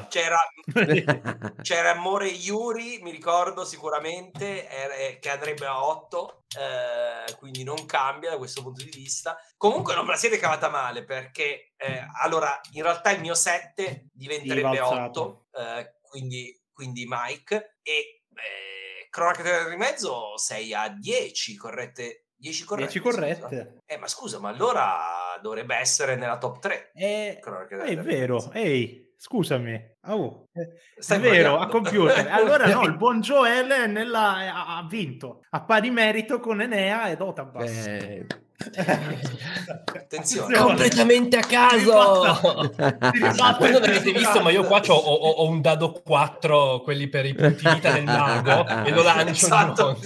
C'era Amore Yuri, mi ricordo sicuramente, che andrebbe a 8, quindi non cambia da questo punto di vista. Comunque non me la siete cavata male, perché allora in realtà il mio 7 diventerebbe 8, quindi Mike, e Cronache di Mezzo 6 a 10 corrette. 10 corrette. Ma scusa, ma allora dovrebbe essere nella top 3. È vero. Ehi, scusami. Stai è vero, sbagliando. a computer. Allora no, il buon Joel ha vinto a pari merito con Enea ed Otabas. Attenzione. Completamente a caso. Voi non avete visto, ma io qua ho un dado 4, quelli per i punti vita del mago, e lo lancio. Esatto.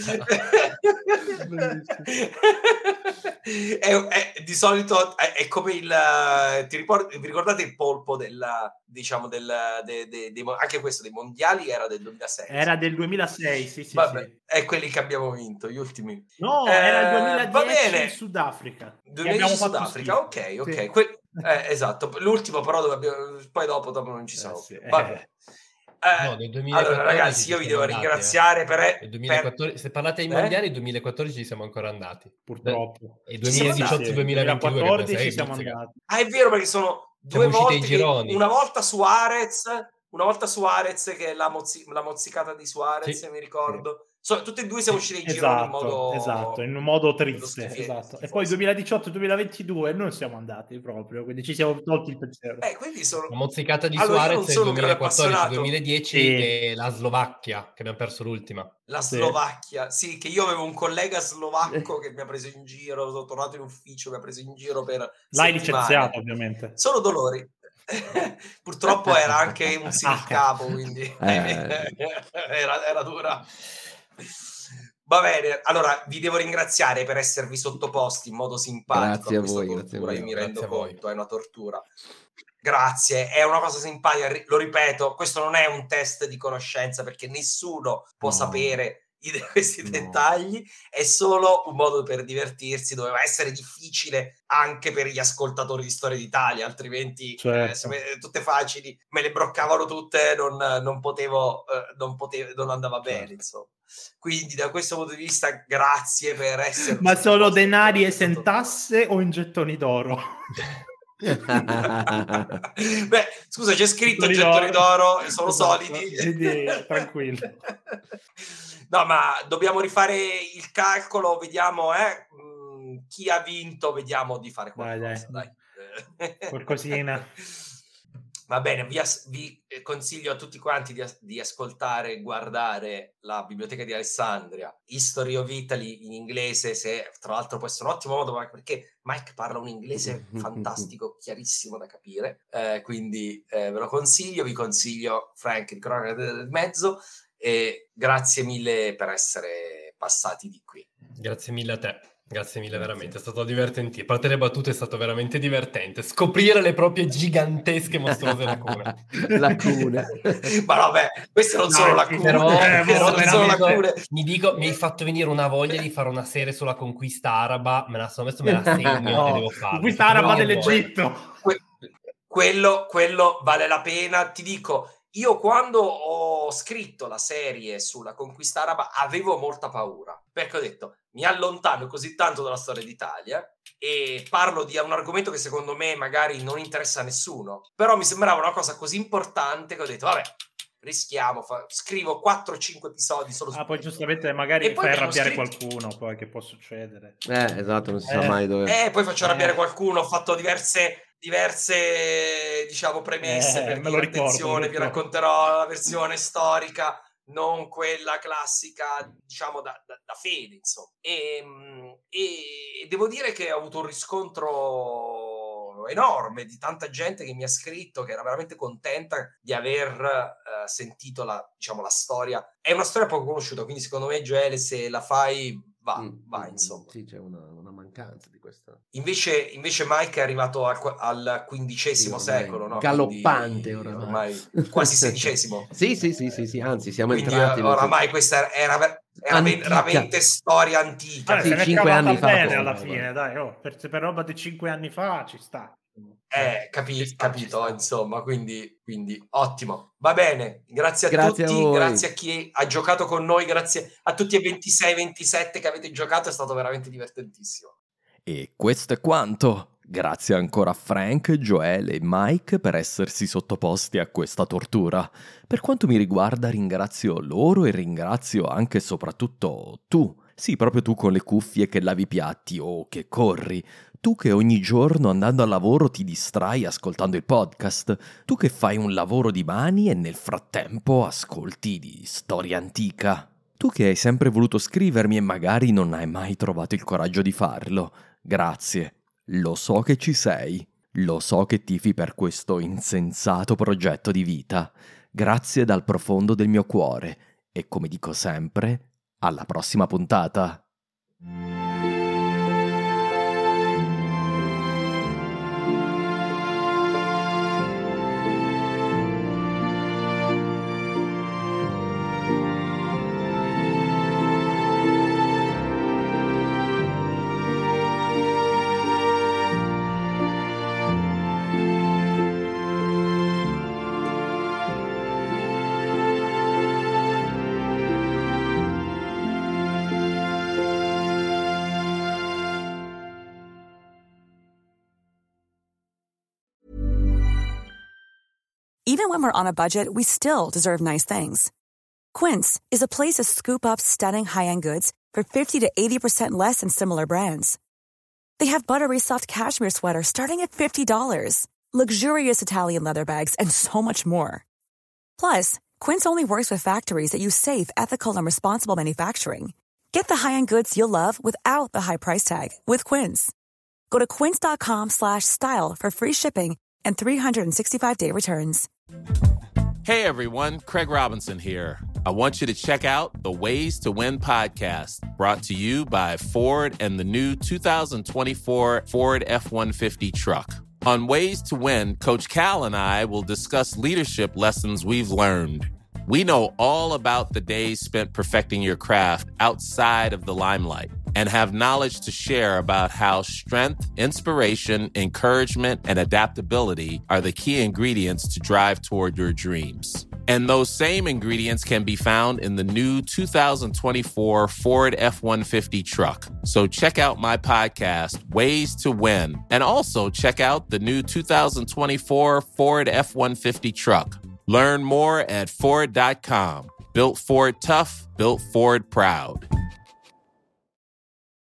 Di solito è come vi ricordate il polpo anche questo dei mondiali era del 2006? Era del 2006, sì. Vabbè, è quelli che abbiamo vinto, gli ultimi. No, era il 2010 va bene. in Sudafrica. 2010 Sudafrica, ok. Sì. Esatto, l'ultimo però poi dopo non ci sono più. Vabbè. No, del 2014 allora ragazzi, io vi devo ringraziare per 2014, se parlate ai mondiali, nel 2014 ci siamo ancora andati, purtroppo, e 2018-2022 2014 siamo andati. È vero, perché sono due volte, una volta Suarez che la mozzicata di Suarez, mi ricordo. Tutti e due siamo usciti ai gironi in un modo triste, esatto. E poi 2018-2022 non siamo andati proprio, quindi ci siamo tolti il pensiero. Quindi sono la mozzicata di Suarez è 2014-2010 e la Slovacchia, che abbiamo perso l'ultima. La Slovacchia, sì, che io avevo un collega slovacco che mi ha preso in giro, sono tornato in ufficio, mi ha preso in giro per L'hai licenziato, ovviamente. Solo dolori. Purtroppo era anche un capo, quindi era dura. Va bene, allora vi devo ringraziare per esservi sottoposti in modo simpatico. Grazie a voi, grazie a voi. Io mi rendo conto, è una tortura. Grazie, è una cosa simpatica, lo ripeto, questo non è un test di conoscenza, perché nessuno può sapere questi dettagli, è solo un modo per divertirsi. Doveva essere difficile anche per gli ascoltatori di Storia d'Italia, altrimenti tutte facili, me le broccavano tutte, non andava bene, insomma. Quindi da questo punto di vista grazie per essere. Ma sono denari esentasse o in gettoni d'oro? Beh, scusa, c'è scritto gettoni d'oro, sono solidi. Tranquillo. No, ma dobbiamo rifare il calcolo, vediamo chi ha vinto, vediamo di fare qualcosa. Dai. Qualcosina. Va bene, vi consiglio a tutti quanti di ascoltare e guardare la Biblioteca di Alessandria, History of Italy in inglese, tra l'altro può essere un ottimo modo, perché Mike parla un inglese fantastico, chiarissimo da capire, quindi ve lo consiglio, vi consiglio Frank di Cronache del Mezzo, e grazie mille per essere passati di qui. Grazie mille a te. Grazie mille, veramente, è stato divertente. A parte le battute è stato veramente divertente. Scoprire le proprie gigantesche mostruose lacune. Ma vabbè, queste non sono lacune. Però mi hai fatto venire una voglia di fare una serie sulla conquista araba. Me la sono messo, me la segno e devo farlo. Conquista araba dell'Egitto. Quello vale la pena. Ti dico, io quando ho scritto la serie sulla conquista araba avevo molta paura, perché ho detto mi allontano così tanto dalla storia d'Italia e parlo di un argomento che secondo me magari non interessa a nessuno, però mi sembrava una cosa così importante che ho detto vabbè, rischiamo, scrivo 4-5 episodi solo su poi giustamente magari fai arrabbiare qualcuno, poi che può succedere. Esatto, non si sa mai dove. Poi faccio arrabbiare qualcuno, ho fatto diverse diciamo premesse per dire attenzione, vi racconterò la versione storica, non quella classica, diciamo da fede, insomma. E devo dire che ho avuto un riscontro enorme di tanta gente che mi ha scritto, che era veramente contenta di aver sentito la storia. È una storia poco conosciuta, quindi secondo me, Gioele, se la fai va insomma. Sì, c'è una mancanza di questa. Invece Mike è arrivato al XV secolo, no? Galoppante ormai quasi XVI. sì, anzi siamo quindi entrati. Oramai questa era veramente storia antica. Se ne 5 anni fa bene alla fine, dai, per roba di 5 anni fa ci sta. Capito, insomma, quindi ottimo. Va bene, grazie a tutti, grazie a chi ha giocato con noi, grazie a tutti e 26-27 che avete giocato, è stato veramente divertentissimo. E questo è quanto. Grazie ancora a Frank, Gioele e Mike per essersi sottoposti a questa tortura. Per quanto mi riguarda ringrazio loro e ringrazio anche e soprattutto tu. Sì, proprio tu con le cuffie che lavi i piatti o che corri. Tu che ogni giorno andando al lavoro ti distrai ascoltando il podcast. Tu che fai un lavoro di mani e nel frattempo ascolti di storia antica. Tu che hai sempre voluto scrivermi e magari non hai mai trovato il coraggio di farlo. Grazie. Lo so che ci sei. Lo so che tifi per questo insensato progetto di vita. Grazie dal profondo del mio cuore. E come dico sempre, alla prossima puntata. Even when we're on a budget, we still deserve nice things. Quince is a place to scoop up stunning high-end goods for 50 to 80% less than similar brands. They have buttery soft cashmere sweaters starting at $50, luxurious Italian leather bags, and so much more. Plus, Quince only works with factories that use safe, ethical, and responsible manufacturing. Get the high-end goods you'll love without the high price tag with Quince. Go to quince.com/style for free shipping and 365-day returns. Hey everyone, Craig Robinson here. I want you to check out the Ways to Win podcast, brought to you by Ford and the new 2024 Ford F-150 truck. On Ways to Win, Coach Cal and I will discuss leadership lessons we've learned. We know all about the days spent perfecting your craft outside of the limelight and have knowledge to share about how strength, inspiration, encouragement, and adaptability are the key ingredients to drive toward your dreams. And those same ingredients can be found in the new 2024 Ford F-150 truck. So check out my podcast, Ways to Win, and also check out the new 2024 Ford F-150 truck. Learn more at Ford.com. Built Ford tough, built Ford proud.